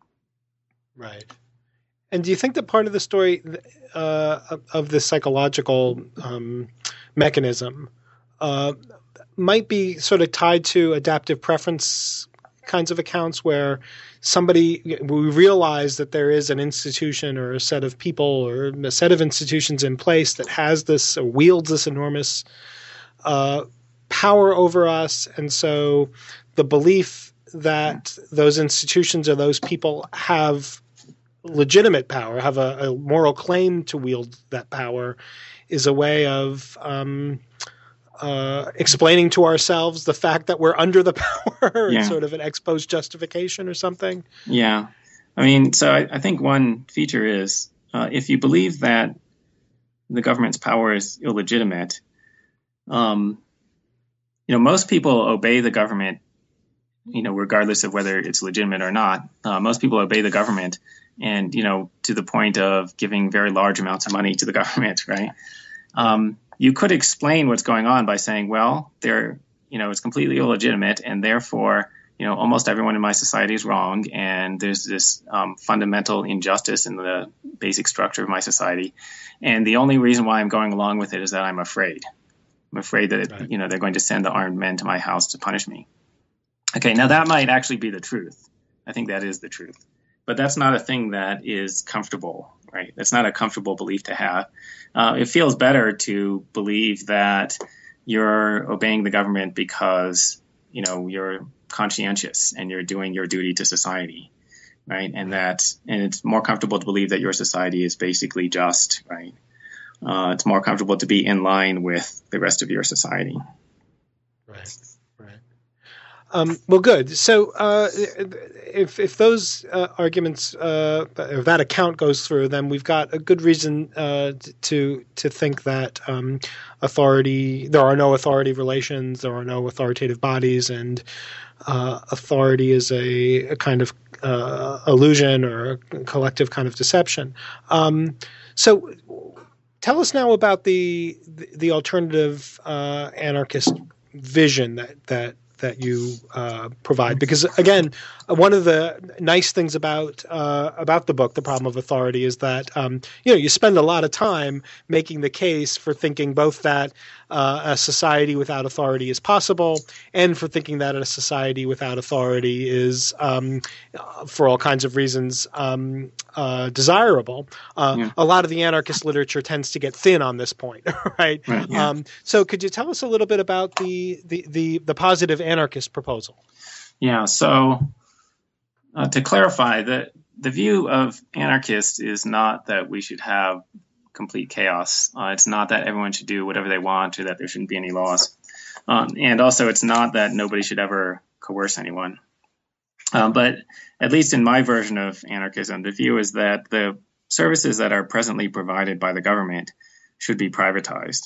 Right. And do you think that part of the story uh, of, of this psychological um, mechanism uh, might be sort of tied to adaptive preference kinds of accounts where somebody, we realize that there is an institution or a set of people or a set of institutions in place that has this, or wields this enormous uh, power over us. And so the belief that those institutions or those people have legitimate power, have a, a moral claim to wield that power, is a way of um, uh, explaining to ourselves the fact that we're under the power, yeah. Sort of an ex post justification or something. Yeah. I mean, so I, I think one feature is uh, if you believe that the government's power is illegitimate, um, you know, most people obey the government, you know, regardless of whether it's legitimate or not. Uh, most people obey the government. And, you know, to the point of giving very large amounts of money to the government, right? Um, you could explain what's going on by saying, well, they're, you know, it's completely illegitimate, and therefore, you know, almost everyone in my society is wrong, and there's this um, fundamental injustice in the basic structure of my society, and the only reason why I'm going along with it is that I'm afraid. I'm afraid that, it, right. you know, they're going to send the armed men to my house to punish me. Okay, now that might actually be the truth. I think that is the truth. But that's not a thing that is comfortable right? That's not a comfortable belief to have. Uh, it feels better to believe that you're obeying the government because, you know, you're conscientious and you're doing your duty to society, right? And that, and it's more comfortable to believe that your society is basically just, right? Uh, it's more comfortable to be in line with the rest of your society. Right, right. Um, well, good. So, uh, if if those uh, arguments, uh, if that account goes through, then we've got a good reason uh, to to think that um, authority. There are no authority relations. There are no authoritative bodies, and uh, authority is a, a kind of uh, illusion or a collective kind of deception. Um, so, tell us now about the the, the alternative uh, anarchist vision that that. that you uh, provide, because again, one of the nice things about uh, about the book, The Problem of Authority, is that um, you know you spend a lot of time making the case for thinking both that uh, a society without authority is possible, and for thinking that a society without authority is, um, for all kinds of reasons, um, uh, desirable. Uh, yeah. A lot of the anarchist literature tends to get thin on this point, right? Right, yeah. Um, so, could you tell us a little bit about the the the, the positive anarchist proposal? Yeah, so uh, to clarify, the, the view of anarchists is not that we should have complete chaos. Uh, it's not that everyone should do whatever they want or that there shouldn't be any laws. Um, and also, it's not that nobody should ever coerce anyone. Um, but at least in my version of anarchism, the view is that the services that are presently provided by the government should be privatized.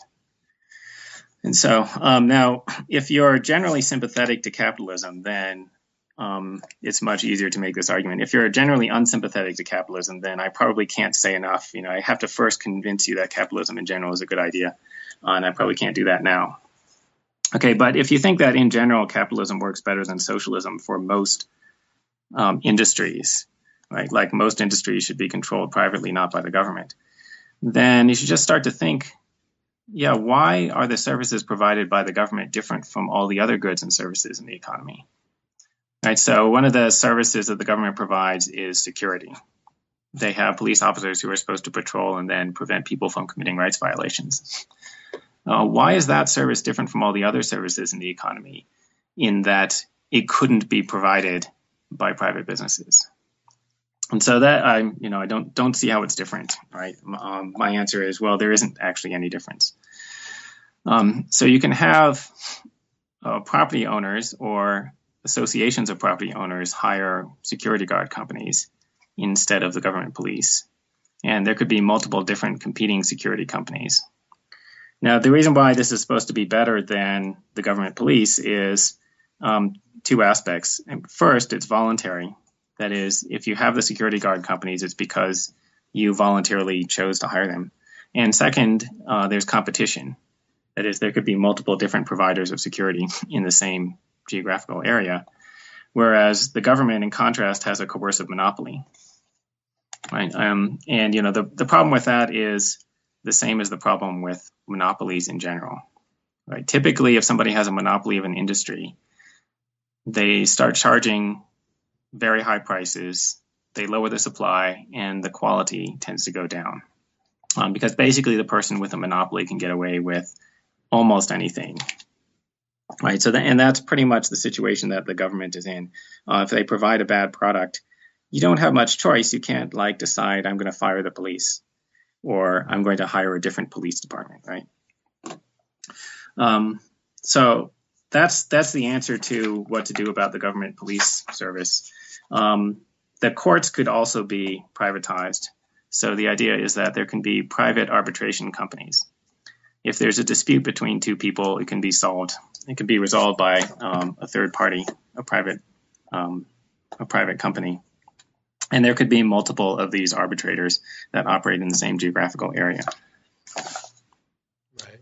And so um, now, if you're generally sympathetic to capitalism, then um, it's much easier to make this argument. If you're generally unsympathetic to capitalism, then I probably can't say enough. You know, I have to first convince you that capitalism in general is a good idea, uh, and I probably can't do that now. Okay, but if you think that in general capitalism works better than socialism for most um, industries, right, like most industries should be controlled privately, not by the government, then you should just start to think, yeah, why are the services provided by the government different from all the other goods and services in the economy? Right. So one of the services that the government provides is security. They have police officers who are supposed to patrol and then prevent people from committing rights violations. Uh, why is that service different from all the other services in the economy in that it couldn't be provided by private businesses? And so that I, you know, I don't don't see how it's different, right? Um, my answer is, well, there isn't actually any difference. Um, so you can have uh, property owners or associations of property owners hire security guard companies instead of the government police, and there could be multiple different competing security companies. Now, the reason why this is supposed to be better than the government police is um, two aspects. And first, it's voluntary. That is, if you have the security guard companies, it's because you voluntarily chose to hire them. And second, uh, there's competition. That is, there could be multiple different providers of security in the same geographical area, whereas the government, in contrast, has a coercive monopoly. Right? Um, and, you know, the, the problem with that is the same as the problem with monopolies in general. Right? Typically, if somebody has a monopoly of an industry, they start charging very high prices, they lower the supply, and the quality tends to go down. Um, because basically the person with a monopoly can get away with almost anything. Right, so that, and that's pretty much the situation that the government is in. Uh, if they provide a bad product, you don't have much choice. You can't like decide, I'm going to fire the police, or I'm going to hire a different police department, right? Um, so that's that's the answer to what to do about the government police service. Um, the courts could also be privatized. So the idea is that there can be private arbitration companies. If there's a dispute between two people, it can be solved. It can be resolved by um, a third party, a private, um, a private company. And there could be multiple of these arbitrators that operate in the same geographical area. Right.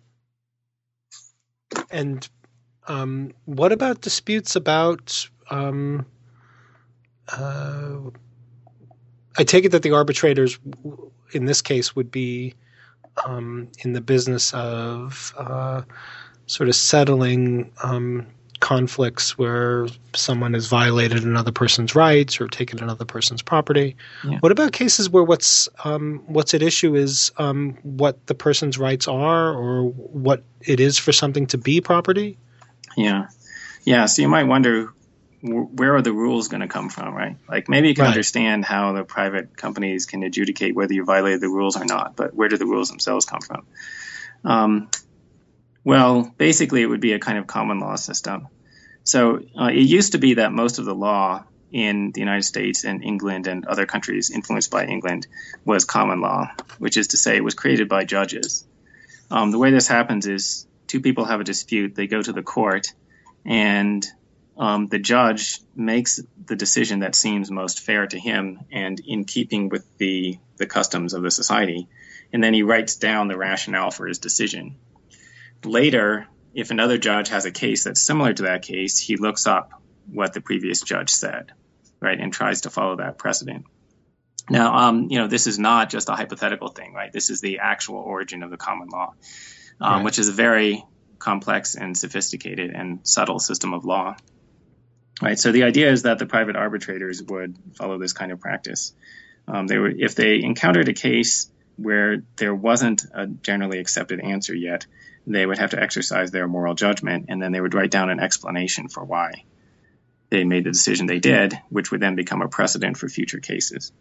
And um, what about disputes about... Um Uh, I take it that the arbitrators in this case would be um, in the business of uh, sort of settling um, conflicts where someone has violated another person's rights or taken another person's property. Yeah. What about cases where what's um, what's at issue is um, what the person's rights are or what it is for something to be property? Yeah. Yeah. So you might wonder, where are the rules going to come from, right? Like maybe you can Right. understand how the private companies can adjudicate whether you violated the rules or not, but where do the rules themselves come from? Um, well, basically it would be a kind of common law system. So uh, it used to be that most of the law in the United States and England and other countries influenced by England was common law, which is to say it was created by judges. Um, the way this happens is two people have a dispute, they go to the court, and Um, the judge makes the decision that seems most fair to him and in keeping with the, the customs of the society. And then he writes down the rationale for his decision. Later, if another judge has a case that's similar to that case, he looks up what the previous judge said, right, and tries to follow that precedent. Now, um, you know, this is not just a hypothetical thing, right? This is the actual origin of the common law, um, Right. which is a very complex and sophisticated and subtle system of law. Right. So the idea is that the private arbitrators would follow this kind of practice. Um, they would, if they encountered a case where there wasn't a generally accepted answer yet, they would have to exercise their moral judgment, and then they would write down an explanation for why they made the decision they did, which would then become a precedent for future cases.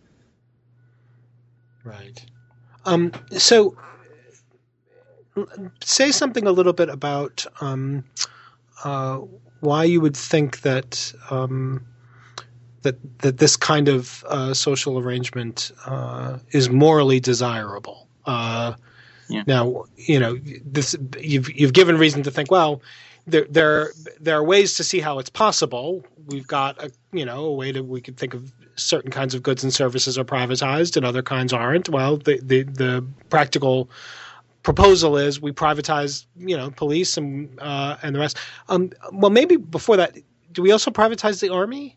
Right. Um, so say something a little bit about um, uh, why you would think that um, that that this kind of uh, social arrangement uh, is morally desirable. Uh, Yeah. Now, you know, this you've you've given reason to think, well, there there there are ways to see how it's possible. We've got a you know a way to we could think of certain kinds of goods and services are privatized and other kinds aren't. Well, the the, the practical proposal is we privatize, you know, police and uh, and the rest. Um, well, maybe before that, do we also privatize the army?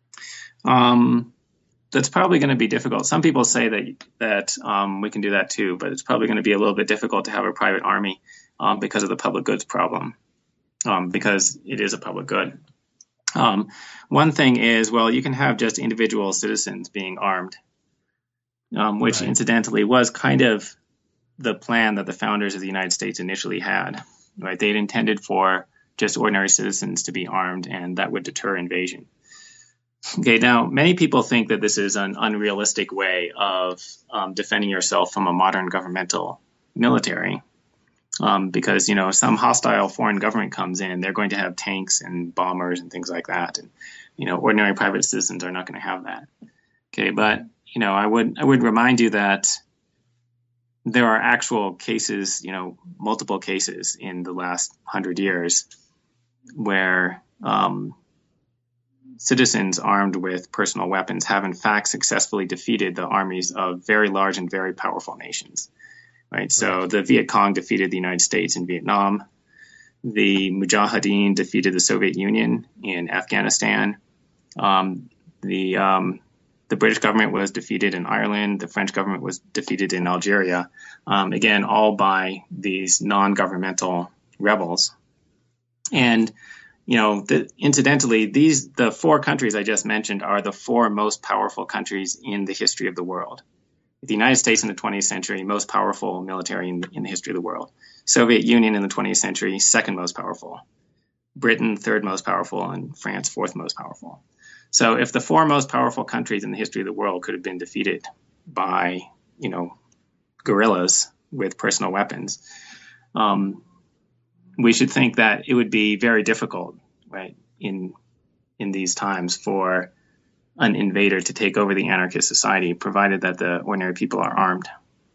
Um, that's probably going to be difficult. Some people say that that um, we can do that too, but it's probably going to be a little bit difficult to have a private army um, because of the public goods problem, um, because it is a public good. Um, one thing is, well, you can have just individual citizens being armed, um, which Right. incidentally was kind of the plan that the founders of the United States initially had. Right? They'd intended for just ordinary citizens to be armed, and that would deter invasion. Okay, now many people think that this is an unrealistic way of um, defending yourself from a modern governmental military, um, because you know some hostile foreign government comes in, they're going to have tanks and bombers and things like that, and you know ordinary private citizens are not going to have that. Okay, but you know I would I would remind you that there are actual cases, you know, multiple cases in the last hundred years where um, citizens armed with personal weapons have in fact successfully defeated the armies of very large and very powerful nations. Right. So Right. the Viet Cong defeated the United States in Vietnam. The Mujahideen defeated the Soviet Union in Afghanistan. Um, the um, the British government was defeated in Ireland. The French government was defeated in Algeria. Um, again, all by these non-governmental rebels. And you know, the, incidentally, these the four countries I just mentioned are the four most powerful countries in the history of the world. The United States in the twentieth century, most powerful military in, in the history of the world. Soviet Union in the twentieth century, second most powerful. Britain, third most powerful, and France, fourth most powerful. So if the four most powerful countries in the history of the world could have been defeated by, you know, guerrillas with personal weapons, um, we should think that it would be very difficult, right, in in these times for an invader to take over the anarchist society, provided that the ordinary people are armed.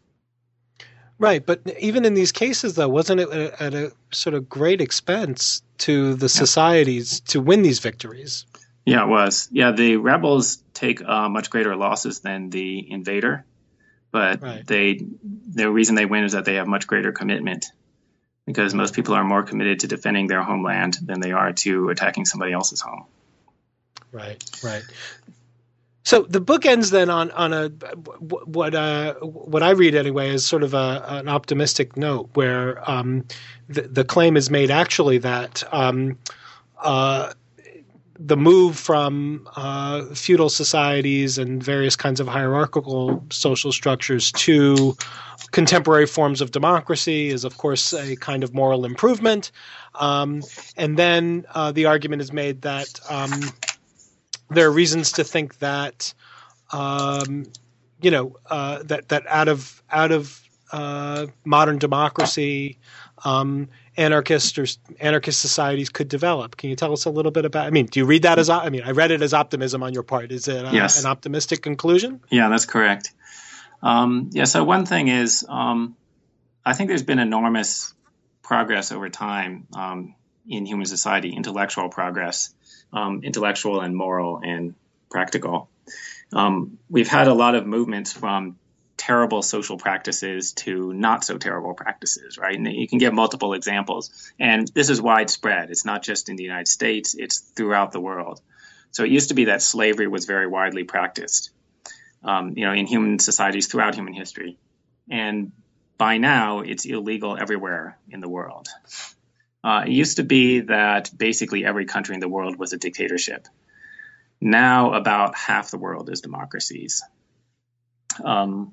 Right, but even in these cases, though, wasn't it at a, at a sort of great expense to the societies to win these victories? Yeah, it was. Yeah, the rebels take uh, much greater losses than the invader, but Right. they the reason they win is that they have much greater commitment, because most people are more committed to defending their homeland than they are to attacking somebody else's home. Right, right. So the book ends then on on a what uh, what I read anyway is sort of a, an optimistic note where um, the, the claim is made actually that um, uh, the move from uh, feudal societies and various kinds of hierarchical social structures to contemporary forms of democracy is, of course, a kind of moral improvement. Um, and then uh, the argument is made that um, there are reasons to think that, um, you know, uh, that that out of out of uh, modern democracy, um, anarchist or anarchist societies could develop. Can you tell us a little bit about? I mean, do you read that as? I mean, I read it as optimism on your part. Is it uh, yes. an optimistic conclusion? Yeah, that's correct. Um, yeah. So one thing is, um, I think there's been enormous progress over time um, in human society, intellectual progress, um, intellectual and moral and practical. Um, we've had a lot of movements from terrible social practices to not so terrible practices, right? And you can give multiple examples. And this is widespread. It's not just in the United States, it's throughout the world. So it used to be that slavery was very widely practiced, um, you know, in human societies throughout human history. And by now, it's illegal everywhere in the world. Uh, it used to be that basically every country in the world was a dictatorship. Now about half the world is democracies. Um,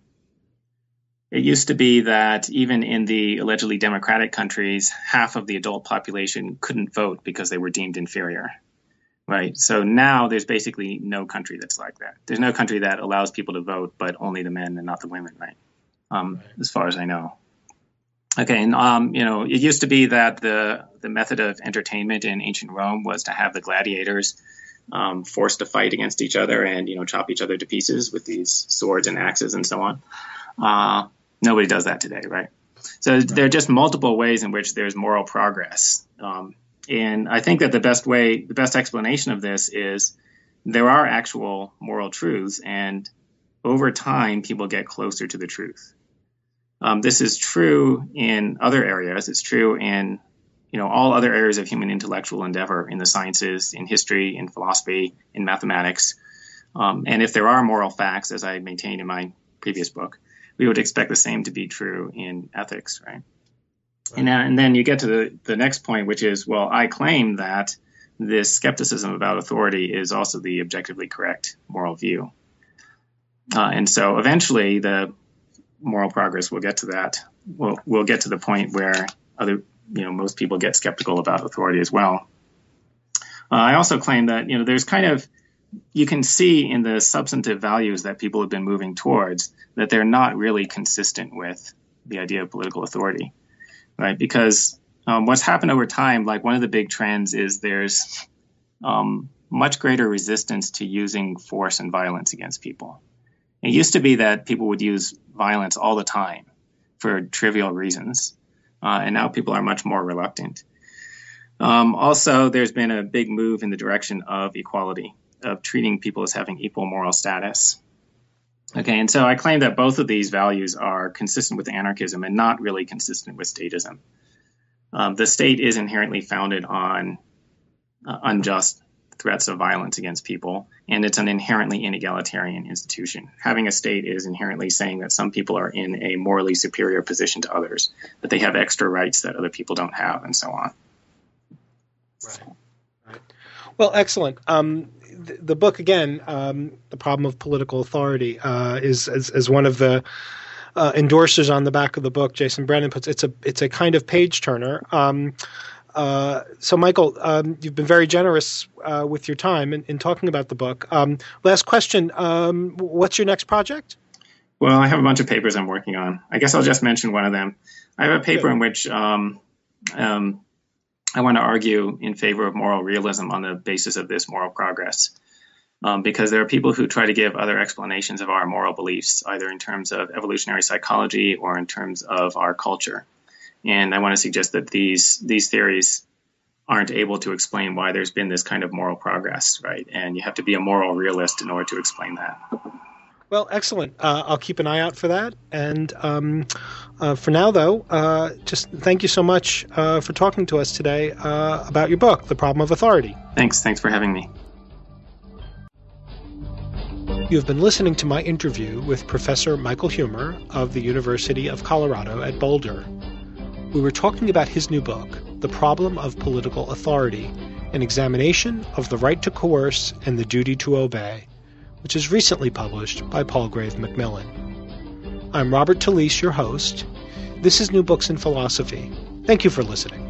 It used to be that even in the allegedly democratic countries, half of the adult population couldn't vote because they were deemed inferior, right? So now there's basically no country that's like that. There's no country that allows people to vote, but only the men and not the women, right? Um, right. As far as I know. Okay, and um, you know, it used to be that the the method of entertainment in ancient Rome was to have the gladiators um, forced to fight against each other and, you know, chop each other to pieces with these swords and axes and so on. Uh, Nobody does that today, right? So right. There are just multiple ways in which there's moral progress. Um, and I think that the best way, the best explanation of this is there are actual moral truths, and over time, people get closer to the truth. Um, this is true in other areas. It's true in, you know, all other areas of human intellectual endeavor, in the sciences, in history, in philosophy, in mathematics. Um, and if there are moral facts, as I maintained in my previous book, we would expect the same to be true in ethics, right? right. And, and then you get to the, the next point, which is, well, I claim that this skepticism about authority is also the objectively correct moral view. Uh, and so eventually the moral progress will get to that. We'll, we'll get to the point where other, you know, most people get skeptical about authority as well. Uh, I also claim that, you know, there's kind of, you can see in the substantive values that people have been moving towards that they're not really consistent with the idea of political authority, right? Because um, what's happened over time, like one of the big trends is there's um, much greater resistance to using force and violence against people. It used to be that people would use violence all the time for trivial reasons, uh, and now people are much more reluctant. Um, also, there's been a big move in the direction of equality, of treating people as having equal moral status. Okay, and so I claim that both of these values are consistent with anarchism and not really consistent with statism. Um, the state is inherently founded on uh, unjust threats of violence against people, and it's an inherently inegalitarian institution. Having a state is inherently saying that some people are in a morally superior position to others, that they have extra rights that other people don't have, and so on. Right. Right. Well, excellent. Um, the, the book, again, um, The Problem of Political Authority, uh, is as, as one of the uh, endorsers on the back of the book, Jason Brennan puts, it's a it's a kind of page turner. Um, uh, so, Michael, um, you've been very generous uh, with your time in, in talking about the book. Um, last question: um, what's your next project? Well, I have a bunch of papers I'm working on. I guess I'll just mention one of them. I have a paper Good. in which um, um, I want to argue in favor of moral realism on the basis of this moral progress. Um, because there are people who try to give other explanations of our moral beliefs, either in terms of evolutionary psychology or in terms of our culture. And I want to suggest that these these theories aren't able to explain why there's been this kind of moral progress, right? And you have to be a moral realist in order to explain that. Well, excellent. Uh, I'll keep an eye out for that. And um, uh, for now, though, uh, just thank you so much uh, for talking to us today uh, about your book, The Problem of Authority. Thanks. Thanks for having me. You have been listening to my interview with Professor Michael Huemer of the University of Colorado at Boulder. We were talking about his new book, The Problem of Political Authority, An Examination of the Right to Coerce and the Duty to Obey, which is recently published by Palgrave Macmillan. I'm Robert Talisse, your host. This is New Books in Philosophy. Thank you for listening.